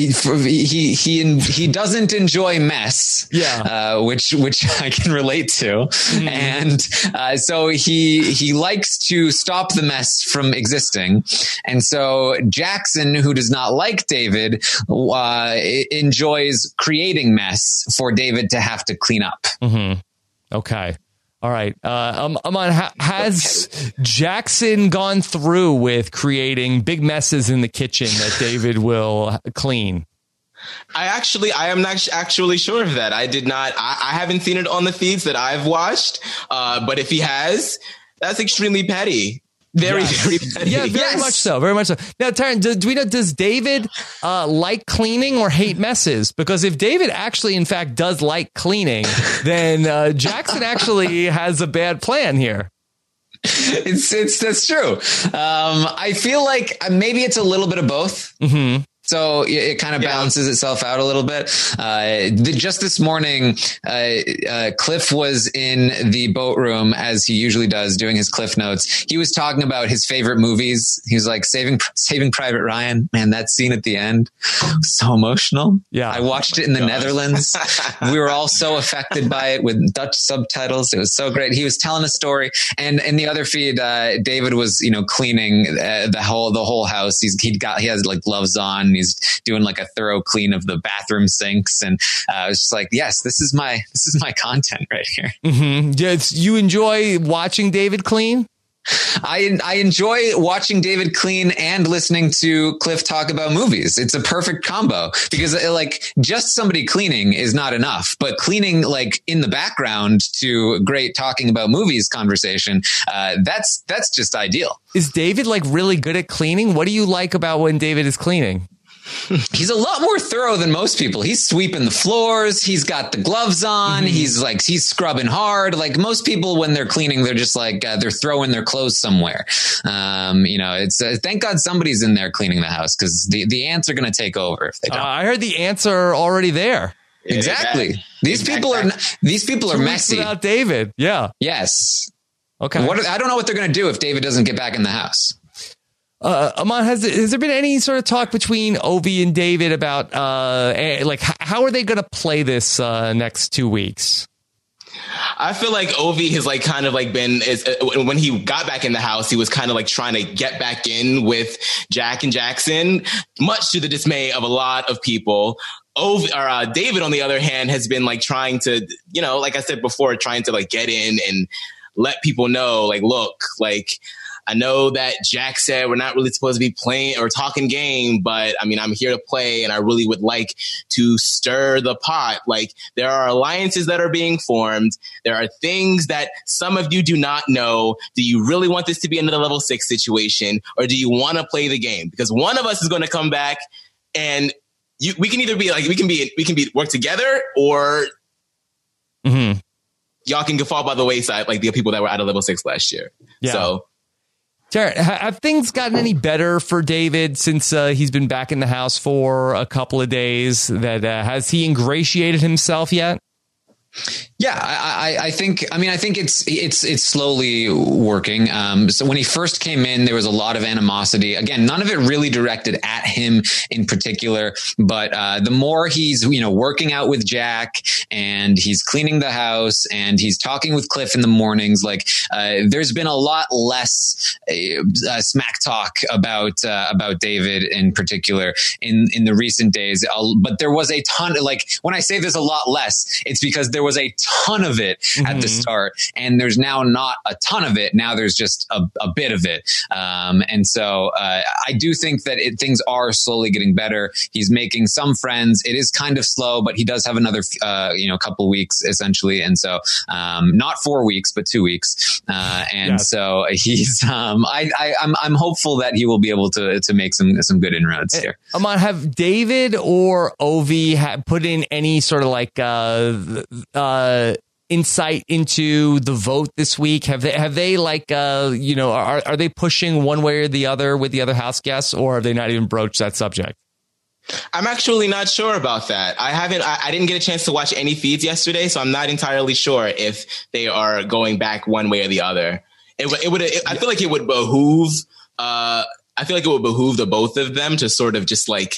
he doesn't enjoy mess. Yeah, which I can relate to, and so he likes to stop the mess from existing, and so Jackson, who does not like David, enjoys creating mess for David to have to clean up. Mm-hmm. Okay. All right. Aman, has Jackson gone through with creating big messes in the kitchen that David will clean? I am not actually sure of that. I did not. I haven't seen it on the feeds that I've watched. But if he has, that's extremely petty. Very petty. Yeah, very much so. Very much so. Now, Taryn, do we know, does David like cleaning or hate messes? Because if David actually, in fact, does like cleaning, then Jackson actually has a bad plan here. That's true. I feel like maybe it's a little bit of both. Mm-hmm. So it kind of balances itself out a little bit. Just this morning, Cliff was in the boat room as he usually does, doing his Cliff Notes. He was talking about his favorite movies. He was like Saving Private Ryan. Man, that scene at the end was so emotional. Yeah, I watched it in the Netherlands. We were all so affected by it with Dutch subtitles. It was so great. He was telling a story, and in the other feed, David was cleaning the whole house. He has like gloves on. He's doing like a thorough clean of the bathroom sinks, and I was just like, yes, this is my content right here. Mm-hmm. You enjoy watching David clean? I enjoy watching David clean and listening to Cliff talk about movies. It's a perfect combo because like just somebody cleaning is not enough, but cleaning like in the background to great talking about movies conversation, that's just ideal. Is David like really good at cleaning? What do you like about when David is cleaning? He's a lot more thorough than most people. He's sweeping the floors. He's got the gloves on. Mm-hmm. He's scrubbing hard. Like most people, when they're cleaning, they're just like, they're throwing their clothes somewhere. It's thank God somebody's in there cleaning the house because the ants are going to take over if they don't. I heard the ants are already there. Exactly. These people are messy. Without David. Yeah. Yes. Okay. I don't know what they're going to do if David doesn't get back in the house. Aman, has there been any sort of talk between Ovi and David about how are they going to play this next 2 weeks? I feel like Ovi has like kind of like been when he got back in the house, he was kind of like trying to get back in with Jack and Jackson, much to the dismay of a lot of people. David, on the other hand, has been like trying to, like I said before, trying to like get in and let people know, like, look, like, I know that Jack said we're not really supposed to be playing or talking game, but I mean, I'm here to play and I really would like to stir the pot. Like there are alliances that are being formed. There are things that some of you do not know. Do you really want this to be another level 6 situation or do you want to play the game? Because one of us is going to come back and we can either be like, we can be work together or y'all can fall by the wayside. Like the people that were out of level 6 last year. Yeah. So, Jared, have things gotten any better for David since he's been back in the house for a couple of days? Has he ingratiated himself yet? Yeah, I think it's slowly working. So when he first came in, there was a lot of animosity. Again, none of it really directed at him in particular. But the more he's working out with Jack and he's cleaning the house and he's talking with Cliff in the mornings, like there's been a lot less smack talk about David in particular in the recent days. But there was a ton. Like when I say there's a lot less, it's because there was a ton of it at the start, and there's now not a ton of it. Now there's just a bit of it. And so I do think that things are slowly getting better. He's making some friends. It is kind of slow, but he does have another, couple weeks essentially. And so not 4 weeks, but 2 weeks. So he's, I'm hopeful that he will be able to make some good inroads here. Aman, have David or Ovi put in any sort of like, insight into the vote this week? Have they like are they pushing one way or the other with the other house guests, or have they not even broached that subject? I'm actually not sure about that. I didn't get a chance to watch any feeds yesterday, so I'm not entirely sure if they are going back one way or the other. I feel like it would behoove the both of them to sort of just like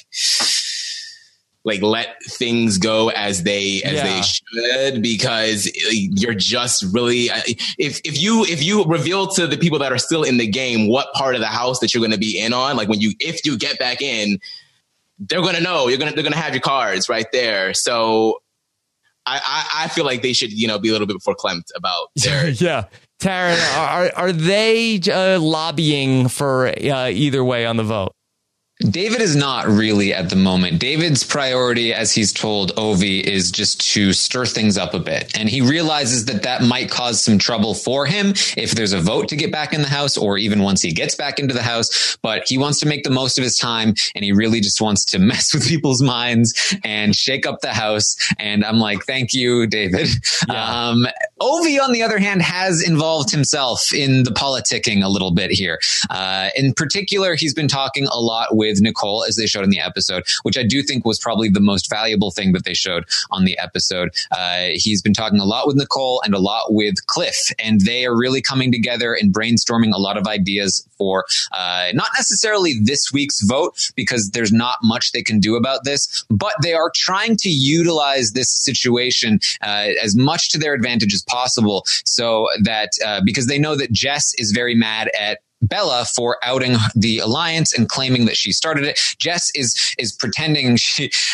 let things go as they should, because you're just really, if you reveal to the people that are still in the game what part of the house that you're going to be in on, like if you get back in, they're going to know, they're going to have your cards right there. So I feel like they should, be a little bit verklempt about their. Yeah. Taryn, are they lobbying for either way on the vote? David is not really at the moment. David's priority, as he's told Ovi, is just to stir things up a bit. And he realizes that might cause some trouble for him if there's a vote to get back in the house, or even once he gets back into the house. But he wants to make the most of his time, and he really just wants to mess with people's minds and shake up the house. And I'm like, thank you, David. Yeah. Ovi, on the other hand, has involved himself in the politicking a little bit here. In particular, he's been talking a lot with Nicole, as they showed in the episode, which I do think was probably the most valuable thing that they showed on the episode. He's been talking a lot with Nicole and a lot with Cliff, and they are really coming together and brainstorming a lot of ideas for not necessarily this week's vote, because there's not much they can do about this, but they are trying to utilize this situation as much to their advantage as possible, so that because they know that Jess is very mad at Bella for outing the alliance and claiming that she started it. Jess is pretending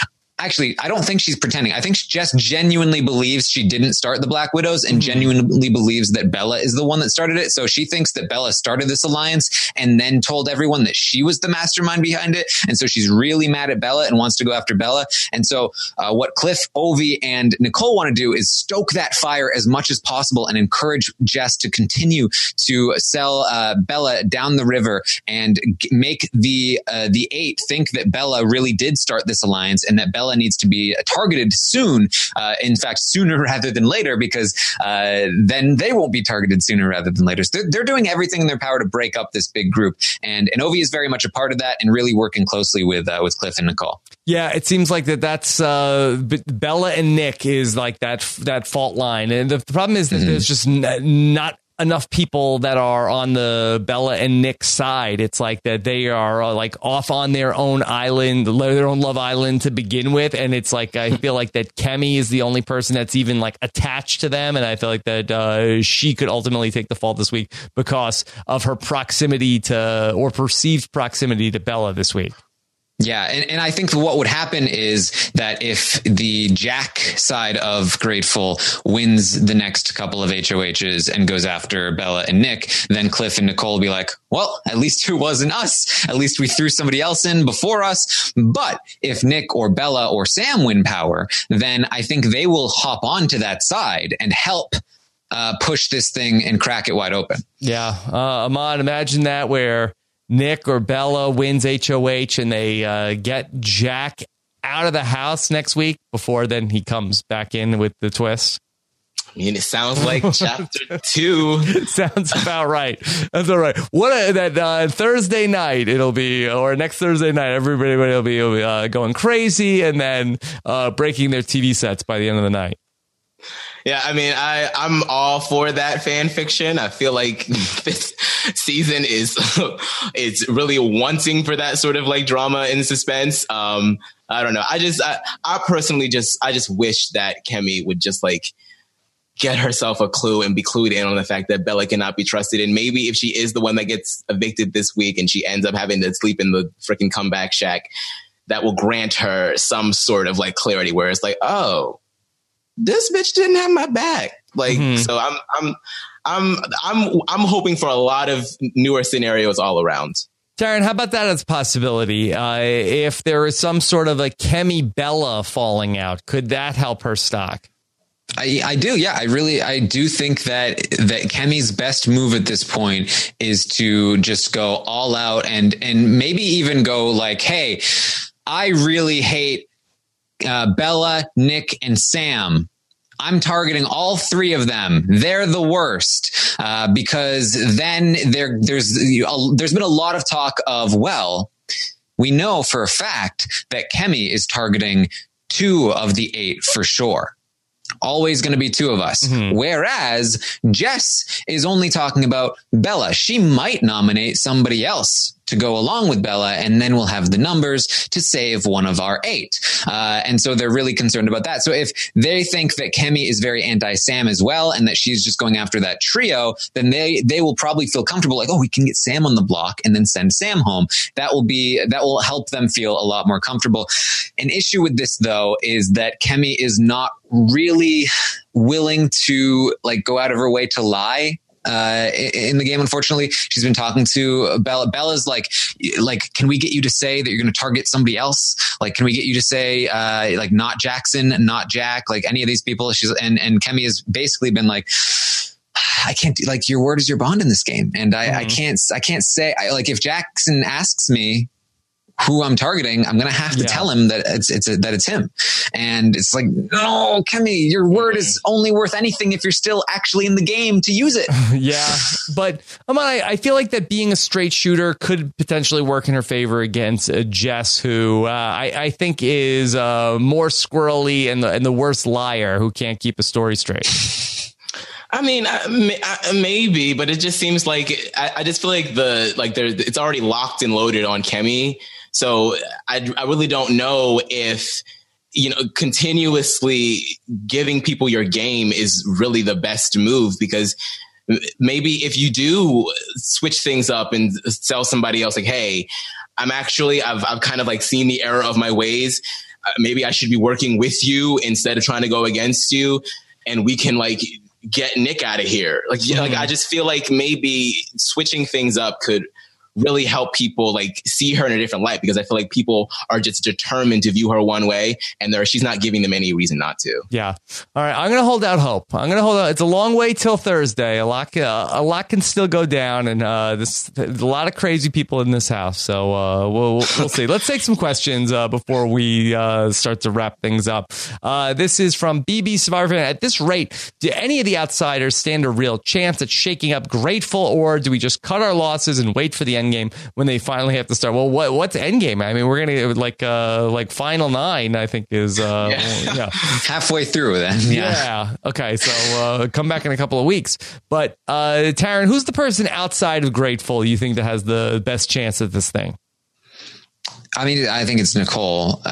actually, I don't think she's pretending. I think she just genuinely believes she didn't start the Black Widows and genuinely believes that Bella is the one that started it. So she thinks that Bella started this alliance and then told everyone that she was the mastermind behind it. And so she's really mad at Bella and wants to go after Bella. And so what Cliff, Ovi, and Nicole want to do is stoke that fire as much as possible and encourage Jess to continue to sell Bella down the river and make the 8 think that Bella really did start this alliance and that Bella needs to be targeted soon. In fact, sooner rather than later, because then they won't be targeted sooner rather than later. So they're doing everything in their power to break up this big group. And Ovi is very much a part of that and really working closely with Cliff and Nicole. Yeah, it seems like that's Bella and Nick is like that fault line. And the problem is that there's just not enough people that are on the Bella and Nick side. It's like that they are like off on their own island, their own love island to begin with. And it's like, I feel like that Kemi is the only person that's even like attached to them. And I feel like that she could ultimately take the fall this week because of her proximity to, or perceived proximity to Bella this week. Yeah, and I think what would happen is that if the Jack side of Grateful wins the next couple of HOHs and goes after Bella and Nick, then Cliff and Nicole will be like, well, at least it wasn't us. At least we threw somebody else in before us. But if Nick or Bella or Sam win power, then I think they will hop onto that side and help push this thing and crack it wide open. Yeah, Ahmad, imagine that where Nick or Bella wins HOH and they get Jack out of the house next week before then he comes back in with the twist. I mean, it sounds like chapter 2. Sounds about right. That's all right. That Thursday night it'll be, or next Thursday night, everybody will be going crazy and then breaking their TV sets by the end of the night. Yeah, I mean, I'm all for that fan fiction. I feel like this season is really wanting for that sort of like drama and suspense. I don't know. I personally just wish that Kemi would just like get herself a clue and be clued in on the fact that Bella cannot be trusted. And maybe if she is the one that gets evicted this week and she ends up having to sleep in the freaking comeback shack, that will grant her some sort of like clarity where it's like, oh, this bitch didn't have my back. Like, so I'm hoping for a lot of newer scenarios all around. Darren, how about that as a possibility? If there is some sort of a Kemi Bella falling out, could that help her stock? I do. Yeah, I do think that Kemi's best move at this point is to just go all out and maybe even go like, hey, I really hate Bella, Nick, and Sam. I'm targeting all 3 of them. They're the worst because then there's been a lot of talk of, well, we know for a fact that Kemi is targeting 2 of the 8 for sure. Always going to be 2 of us. Whereas Jess is only talking about Bella. She might nominate somebody else to go along with Bella, and then we'll have the numbers to save one of our 8. And so they're really concerned about that. So if they think that Kemi is very anti-Sam as well, and that she's just going after that trio, then they will probably feel comfortable like, oh, we can get Sam on the block and then send Sam home. That will help them feel a lot more comfortable. An issue with this, though, is that Kemi is not really willing to like go out of her way to lie in the game. Unfortunately, she's been talking to Bella. Bella's like, can we get you to say that you're going to target somebody else? Like, can we get you to say, like not Jackson, not Jack, like any of these people? And Kemi has basically been like, I can't do, like, your word is your bond in this game. And I can't say, like, if Jackson asks me who I'm targeting, I'm going to have to tell him that it's him. And it's like, no, Kemi, your word is only worth anything if you're still actually in the game to use it. Yeah. But I feel like that being a straight shooter could potentially work in her favor against Jess, who I think is more squirrely and the worst liar who can't keep a story straight. I mean, maybe, but it just seems like I just feel like it's already locked and loaded on Kemi. So I really don't know if, continuously giving people your game is really the best move, because maybe if you do switch things up and tell somebody else like, hey, I've kind of like seen the error of my ways. maybe I should be working with you instead of trying to go against you, and we can like get Nick out of here. Like, like I just feel like maybe switching things up could really help people like see her in a different light, because I feel like people are just determined to view her one way, and she's not giving them any reason not to. Yeah. All right. I'm going to hold out hope. It's a long way till Thursday. A lot can still go down, and there's a lot of crazy people in this house. So we'll see. Let's take some questions before we start to wrap things up. This is from BB Survivor. At this rate, do any of the outsiders stand a real chance at shaking up Grateful, or do we just cut our losses and wait for the Endgame when they finally have to start? Well, what's Endgame? I mean, we're gonna like Final 9, I think is halfway through then. Yeah. Okay. So come back in a couple of weeks. But Taryn, who's the person outside of Grateful you think that has the best chance at this thing? I mean, I think it's Nicole.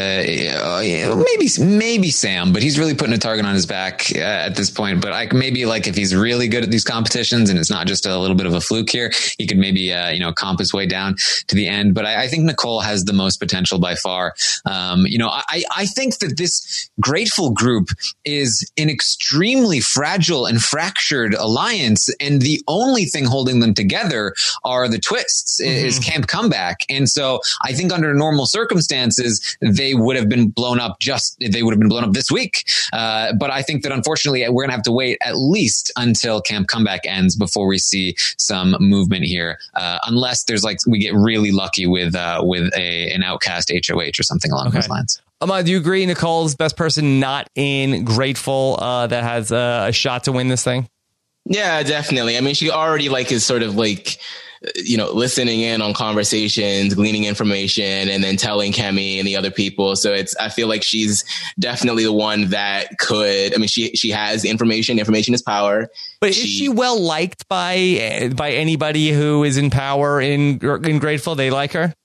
Maybe Sam, but he's really putting a target on his back at this point. But maybe like if he's really good at these competitions and it's not just a little bit of a fluke here, he could maybe comp his way down to the end. But I think Nicole has the most potential by far. I think that this Grateful group is an extremely fragile and fractured alliance, and the only thing holding them together are the twists. Is Camp Comeback, and so I think under normal circumstances, they would have been blown up this week. But I think that unfortunately, we're going to have to wait at least until Camp Comeback ends before we see some movement here. Unless we get really lucky with an Outcast HOH or something along those lines. Ahmad, do you agree Nicole's best person not in Grateful that has a shot to win this thing? Yeah, definitely. I mean, she already is sort of listening in on conversations, gleaning information, and then telling Kemi and the other people. So I feel like she's definitely the one that could, I mean, she has information. Information is power. But is she well liked by anybody who is in power in Grateful? They like her?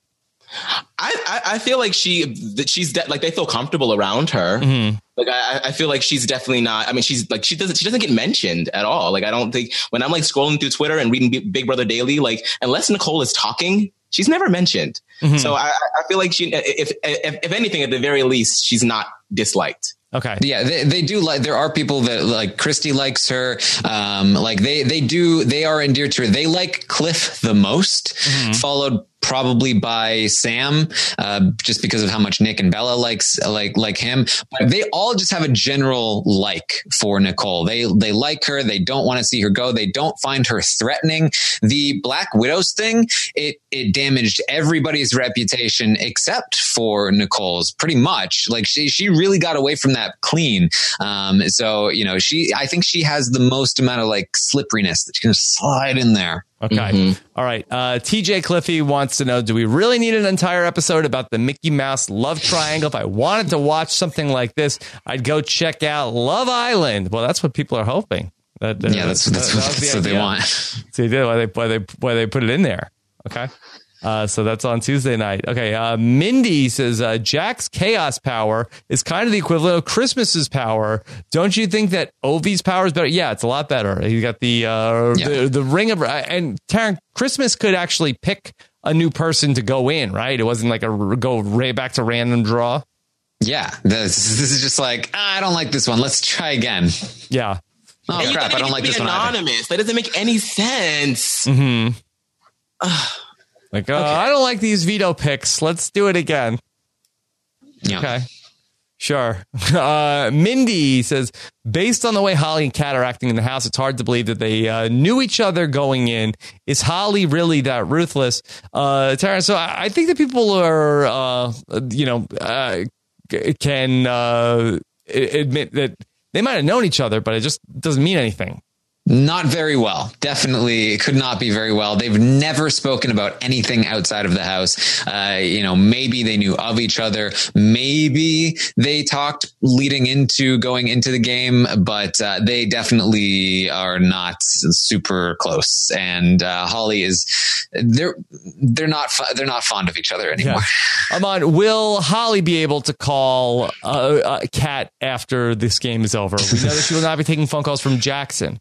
I feel like she's they feel comfortable around her. Mm-hmm. Like I feel like she's definitely not. I mean, she doesn't get mentioned at all. Like I don't think when I'm scrolling through Twitter and reading Big Brother Daily, unless Nicole is talking, she's never mentioned. Mm-hmm. So I feel like if anything, at the very least, she's not disliked. Okay. Yeah, they do there are people that Christy likes her. They are endeared to her. They like Cliff the most, followed probably by Sam, just because of how much Nick and Bella like him. But they all just have a general like for Nicole. They like her. They don't want to see her go. They don't find her threatening. The Black Widows thing, it damaged everybody's reputation except for Nicole's, pretty much. She really got away from that clean. So I think she has the most amount of slipperiness that she can slide in there. Okay. Mm-hmm. All right. TJ Cliffy wants to know, do we really need an entire episode about the Mickey Mouse love triangle? If I wanted to watch something like this, I'd go check out Love Island. Well, that's what people are hoping. That's what they want. See, why they put it in there. Okay. So that's on Tuesday night. Okay. Mindy says, Jack's chaos power is kind of the equivalent of Christmas's power. Don't you think that Ovi's power is better? Yeah, it's a lot better. He got the ring of, and Taryn, Christmas could actually pick a new person to go in, right? It wasn't go back to random draw. Yeah. This is just I don't like this one. Let's try again. Yeah. Oh, crap. I don't like this one. Anonymous. That doesn't make any sense. Mm-hmm. Okay. I don't like these veto picks. Let's do it again. Yeah. Okay. Sure. Mindy says, based on the way Holly and Kat are acting in the house, it's hard to believe that they knew each other going in. Is Holly really that ruthless? Tara, so I think that people are, can admit that they might have known each other, but it just doesn't mean anything. Not very well. Definitely could not be very well. They've never spoken about anything outside of the house. Maybe they knew of each other. Maybe they talked leading into going into the game, but they definitely are not super close. And Holly they're not fond of each other anymore. Yeah. Amon, will Holly be able to call Kat after this game is over? We know that she will not be taking phone calls from Jackson.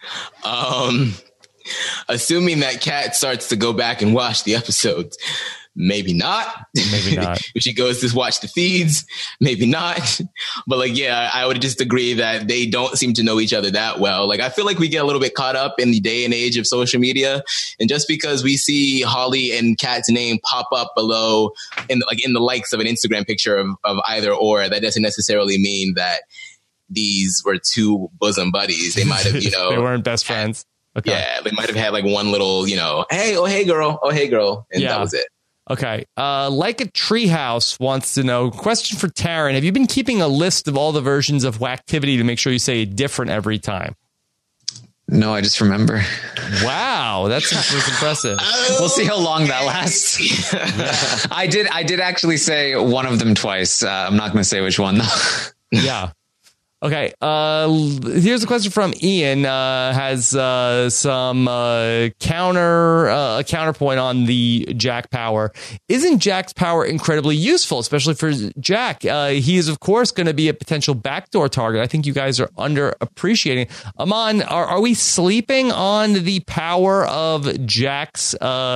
Assuming that Kat starts to go back and watch the episodes, Maybe not. Maybe not. If she goes to watch the feeds, maybe not. But like, yeah, I would just agree that they don't seem to know each other that well. Like, I feel like we get a little bit caught up in the day and age of social media. And just because we see Holly and Kat's name pop up below in the likes of an Instagram picture of either or, that doesn't necessarily mean that these were two bosom buddies. They might have, they weren't best friends. Okay. Yeah, they might have had like one little, hey, oh, hey, girl. And that was it. Okay. Like a Treehouse wants to know, question for Taryn. Have you been keeping a list of all the versions of Whacktivity to make sure you say it different every time? No, I just remember. Wow. That's impressive. We'll see how long that lasts. Yeah. I did actually say one of them twice. I'm not going to say which one though. Yeah. Okay. Here's a question from Ian. Has some counterpoint on the Jack power. Isn't Jack's power incredibly useful, especially for Jack? He is, of course, going to be a potential backdoor target. I think you guys are underappreciating. Aman, are we sleeping on the power of Jack's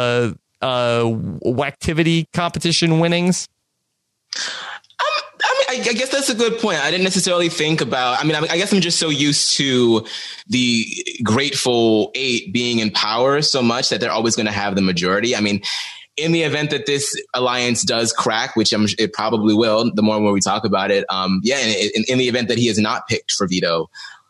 Whacktivity competition winnings? I guess that's a good point. I didn't necessarily think about, I guess I'm just so used to the Grateful Eight being in power so much that they're always going to have the majority. I mean, in the event that this alliance does crack, which it probably will, the more and more we talk about it. In the event that he is not picked for veto,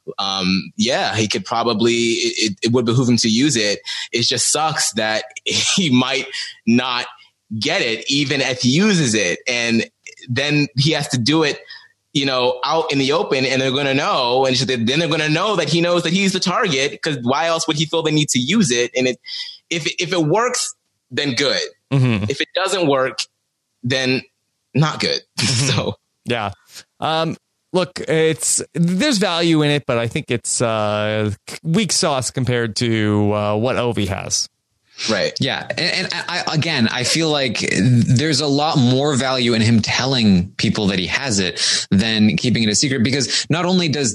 he could probably, it would behoove him to use it. It just sucks that he might not get it, even if he uses it. And then he has to do it, out in the open, and they're going to know. And then they're going to know that he knows that he's the target, because why else would he feel the need to use it? And if it works, then good. Mm-hmm. If it doesn't work, then not good. So, yeah. Look, there's value in it, but I think it's weak sauce compared to what Ovi has. Right. Yeah. And I feel like there's a lot more value in him telling people that he has it than keeping it a secret, because not only does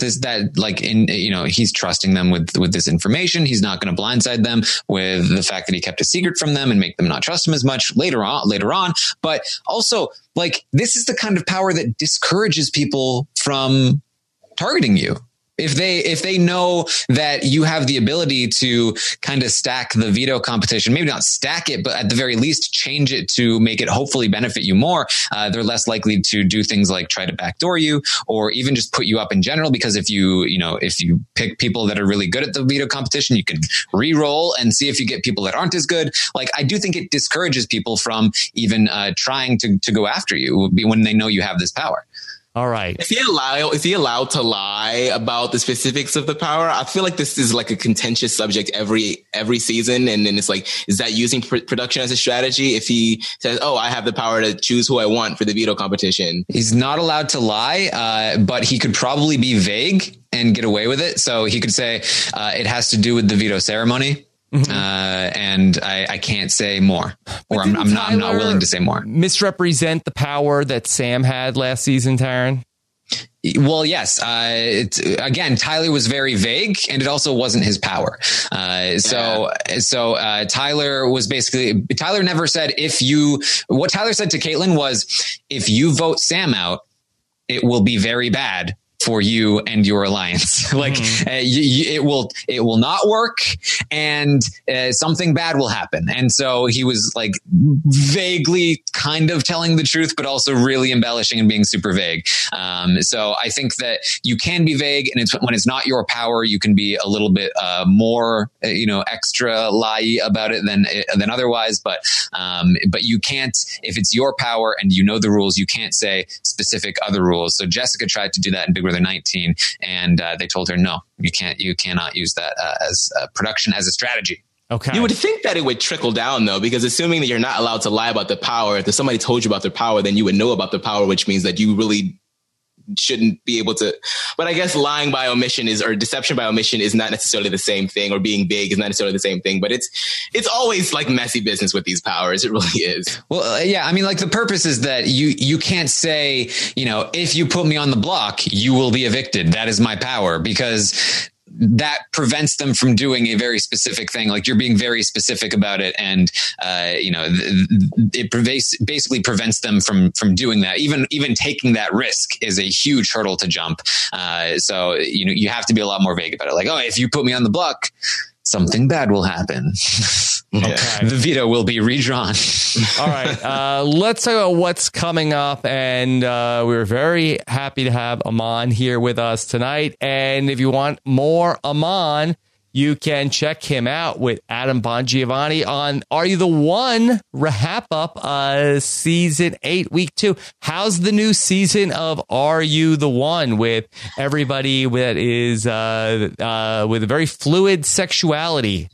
he's trusting them with this information. He's not going to blindside them with the fact that he kept a secret from them and make them not trust him as much later on. But also, like, this is the kind of power that discourages people from targeting you. If they know that you have the ability to kind of stack the veto competition, maybe not stack it, but at the very least change it to make it hopefully benefit you more, they're less likely to do things like try to backdoor you or even just put you up in general. Because if you pick people that are really good at the veto competition, you can re-roll and see if you get people that aren't as good. Like, I do think it discourages people from even trying to go after you when they know you have this power. All right. Is he allowed to lie about the specifics of the power? I feel like this is like a contentious subject every season. And then it's like, is that using production as a strategy? If he says, oh, I have the power to choose who I want for the veto competition. He's not allowed to lie, but he could probably be vague and get away with it. So he could say it has to do with the veto ceremony. Mm-hmm. And I can't say more, or I'm not willing to say more. Misrepresent the power that Sam had last season, Taryn? Well, yes. Tyler was very vague, and it also wasn't his power. So Tyler was Tyler never said what Tyler said to Caitlyn was, if you vote Sam out, it will be very bad for you and your alliance. It will not work, and something bad will happen. And so he was like vaguely kind of telling the truth, but also really embellishing and being super vague. So I think that you can be vague, and when it's not your power, you can be a little bit more, extra lie about it than otherwise. But you can't, if it's your power and you know the rules, you can't say specific other rules. So Jessica tried to do that in Big Brother 19, and they told her, no, you cannot use that as production as a strategy. Okay. You would think that it would trickle down, though, because assuming that you're not allowed to lie about the power, if somebody told you about their power, then you would know about the power, which means that you really shouldn't be able to. But I guess lying by omission or deception by omission is not necessarily the same thing, or being vague is not necessarily the same thing. But it's always like messy business with these powers. It really is. Well, yeah. I mean, like, the purpose is that you can't say, if you put me on the block, you will be evicted. That is my power, because that prevents them from doing a very specific thing. Like you're being very specific about it. And, it basically prevents them from doing that. Even taking that risk is a huge hurdle to jump. So, you have to be a lot more vague about it. Like, oh, if you put me on the block, something bad will happen. Okay. The veto will be redrawn. All right. Let's talk about what's coming up. And we're very happy to have Aman here with us tonight. And if you want more Aman, you can check him out with Adam Bongiovanni on Are You the One? Wrap up season 8, week 2. How's the new season of Are You the One with everybody that is with a very fluid sexuality?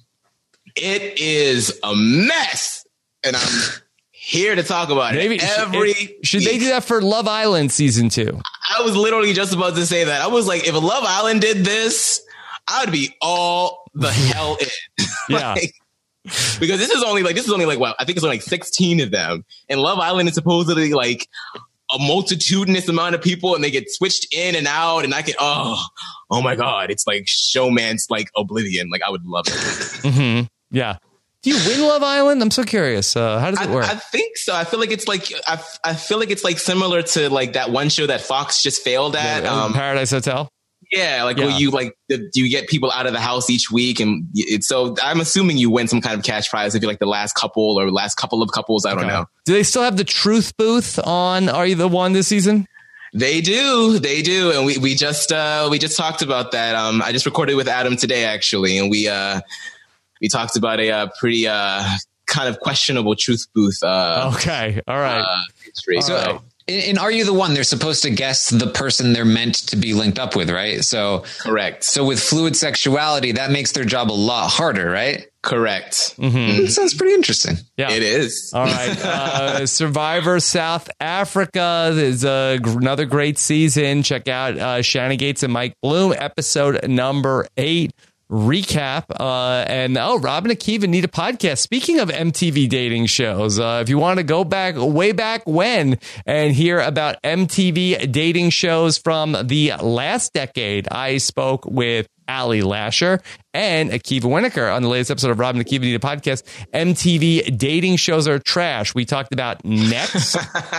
It is a mess, and I'm here to talk about it. Should they do that for Love Island season 2? I was literally just about to say that. I was like, if Love Island did this, I would be all the hell in. Yeah. Because this is only like what I think it's only like 16 of them, and Love Island is supposedly like a multitudinous amount of people, and they get switched in and out, and I can oh my god, it's like showman's like Oblivion. Like I would love it. Mm-hmm. Yeah. Do you win Love Island? I'm so curious. How does it work? I think so. I feel like it's like I feel like it's like similar to like that one show that Fox just failed at, Paradise Hotel. Yeah, like where you get people out of the house each week, and so I'm assuming you win some kind of cash prize if you're like the last couple or last couple of couples. I don't know. Do they still have the Truth Booth on Are You the One this season? They do, and we just talked about that. I just recorded with Adam today actually, and we talked about a pretty kind of questionable Truth Booth. Okay, all right. History. So. Right. In Are You the One, they're supposed to guess the person they're meant to be linked up with, right? So correct. So with fluid sexuality, that makes their job a lot harder, right? Correct. Mm-hmm. It sounds pretty interesting. Yeah, it is. All right. Survivor South Africa is another great season. Check out Shannon Gates and Mike Bloom, episode number 8. Recap and Robin Akiva need a podcast. Speaking of MTV dating shows, if you want to go back way back when and hear about MTV dating shows from the last decade, I spoke with Ali Lasher and Akiva Winokur on the latest episode of Robin Akiva Need a Podcast. MTV dating shows are trash. We talked about Next.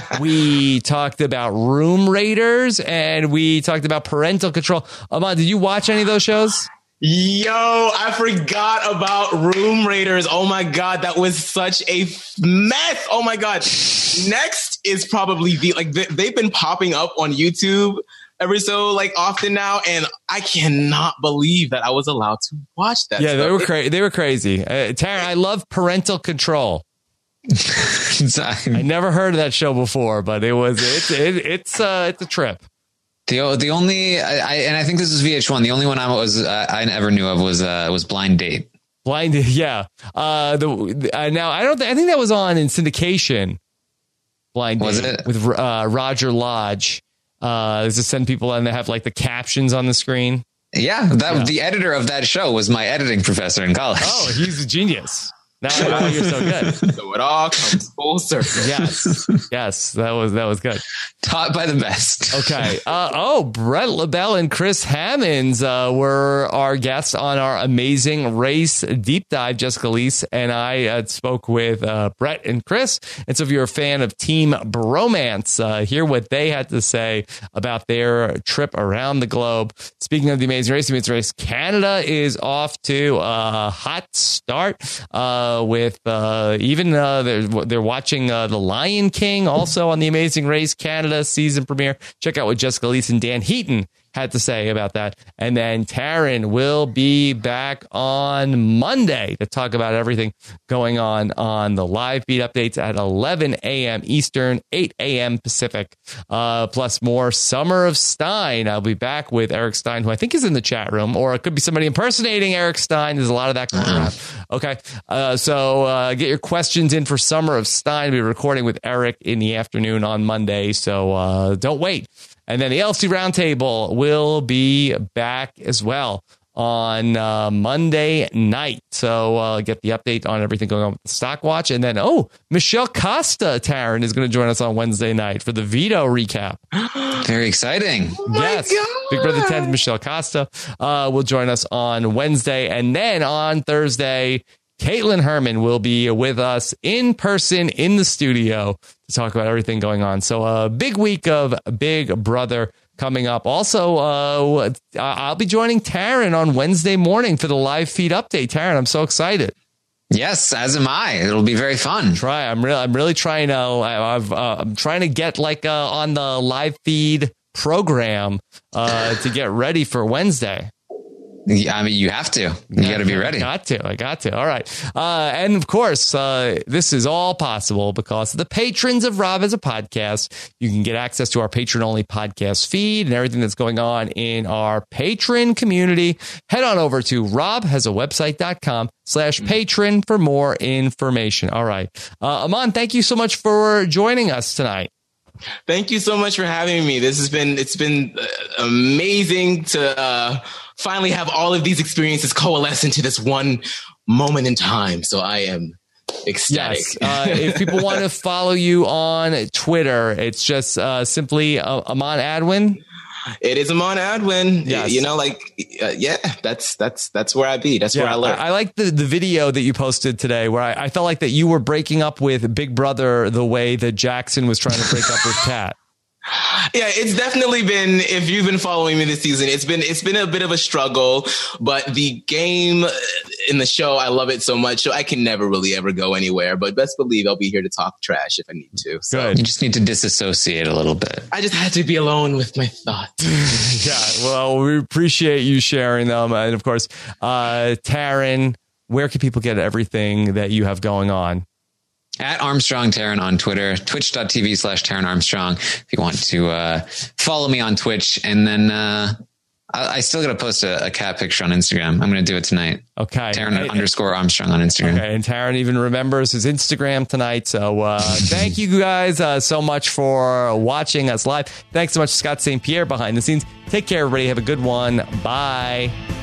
We talked about Room Raiders, and we talked about Parental Control. Aman, did you watch any of those shows? Yo, I forgot about Room Raiders. Oh my God, that was such a mess. Oh my God. Next is probably they've been popping up on YouTube every so often now, and I cannot believe that I was allowed to watch that. Yeah, stuff. They were crazy. Taryn, I love Parental Control. I never heard of that show before, but it's a trip. The only I think this is VH1. The only one I never knew of was Blind Date. Blind, yeah. Now I think that was on in syndication. Blind Date. Was it with Roger Lodge? To send people and they have like the captions on the screen. Yeah, the editor of that show was my editing professor in college. Oh, he's a genius. Now I know why you're so good. So it all comes full circle. Yes, that was good. Taught by the best. Okay. Brett LaBelle and Chris Hammonds were our guests on our Amazing Race deep dive. Jessica Leese and I spoke with Brett and Chris. And so if you're a fan of Team Bromance, hear what they had to say about their trip around the globe. Speaking of the Amazing Race Canada is off to a hot start. With they're watching The Lion King also on the Amazing Race Canada season premiere. Check out what Jessica Leese and Dan Heaton had to say about that. And then Taryn will be back on Monday to talk about everything going on the live beat updates at 11 a.m. Eastern, 8 a.m. Pacific, plus more Summer of Stein. I'll be back with Eric Stein, who I think is in the chat room, or it could be somebody impersonating Eric Stein. There's a lot of that going around. Okay. So get your questions in for Summer of Stein. We'll be recording with Eric in the afternoon on Monday. So don't wait. And then the LC Roundtable will be back as well on Monday night. So get the update on everything going on with the Stock Watch. And then, Michelle Costa, Taryn, is going to join us on Wednesday night for the Veto recap. Very exciting. Yes. Big Brother 10's Michelle Costa will join us on Wednesday. And then on Thursday, Caitlin Herman will be with us in person in the studio to talk about everything going on. So a big week of Big Brother coming up. Also, I'll be joining Taryn on Wednesday morning for the live feed update. Taryn, I'm so excited. Yes, as am I. It'll be very fun. I'm really trying to. I'm trying to get on the live feed program to get ready for Wednesday. I mean, you have to. You got to be ready. I got to. All right. And of course, this is all possible because of the patrons of Rob as a Podcast. You can get access to our patron-only podcast feed and everything that's going on in our patron community. Head on over to robhasawebsite.com/patron for more information. All right. Aman, thank you so much for joining us tonight. Thank you so much for having me. It's been amazing to finally have all of these experiences coalesce into this one moment in time. So I am ecstatic. Yes. If people want to follow you on Twitter, it's just simply Aman Adwin. It is Aman Adwin. Yes. That's where I be. That's where I live. I like the video that you posted today where I felt like that you were breaking up with Big Brother the way that Jackson was trying to break up with Kat. Yeah, it's definitely been, if you've been following me this season, it's been a bit of a struggle, but the game in the show, I love it so much. So I can never really ever go anywhere, but best believe I'll be here to talk trash if I need to. So good. You just need to disassociate a little bit. I just had to be alone with my thoughts. Yeah. Well, we appreciate you sharing them. And of course, Taryn, where can people get everything that you have going on? At Armstrong Taryn on Twitter, twitch.tv/Taryn Armstrong. If you want to follow me on Twitch. And then I still got to post a cat picture on Instagram. I'm going to do it tonight. Okay. Taryn _Armstrong on Instagram. Okay. And Taryn even remembers his Instagram tonight. So thank you guys so much for watching us live. Thanks so much to Scott St. Pierre behind the scenes. Take care, everybody. Have a good one. Bye.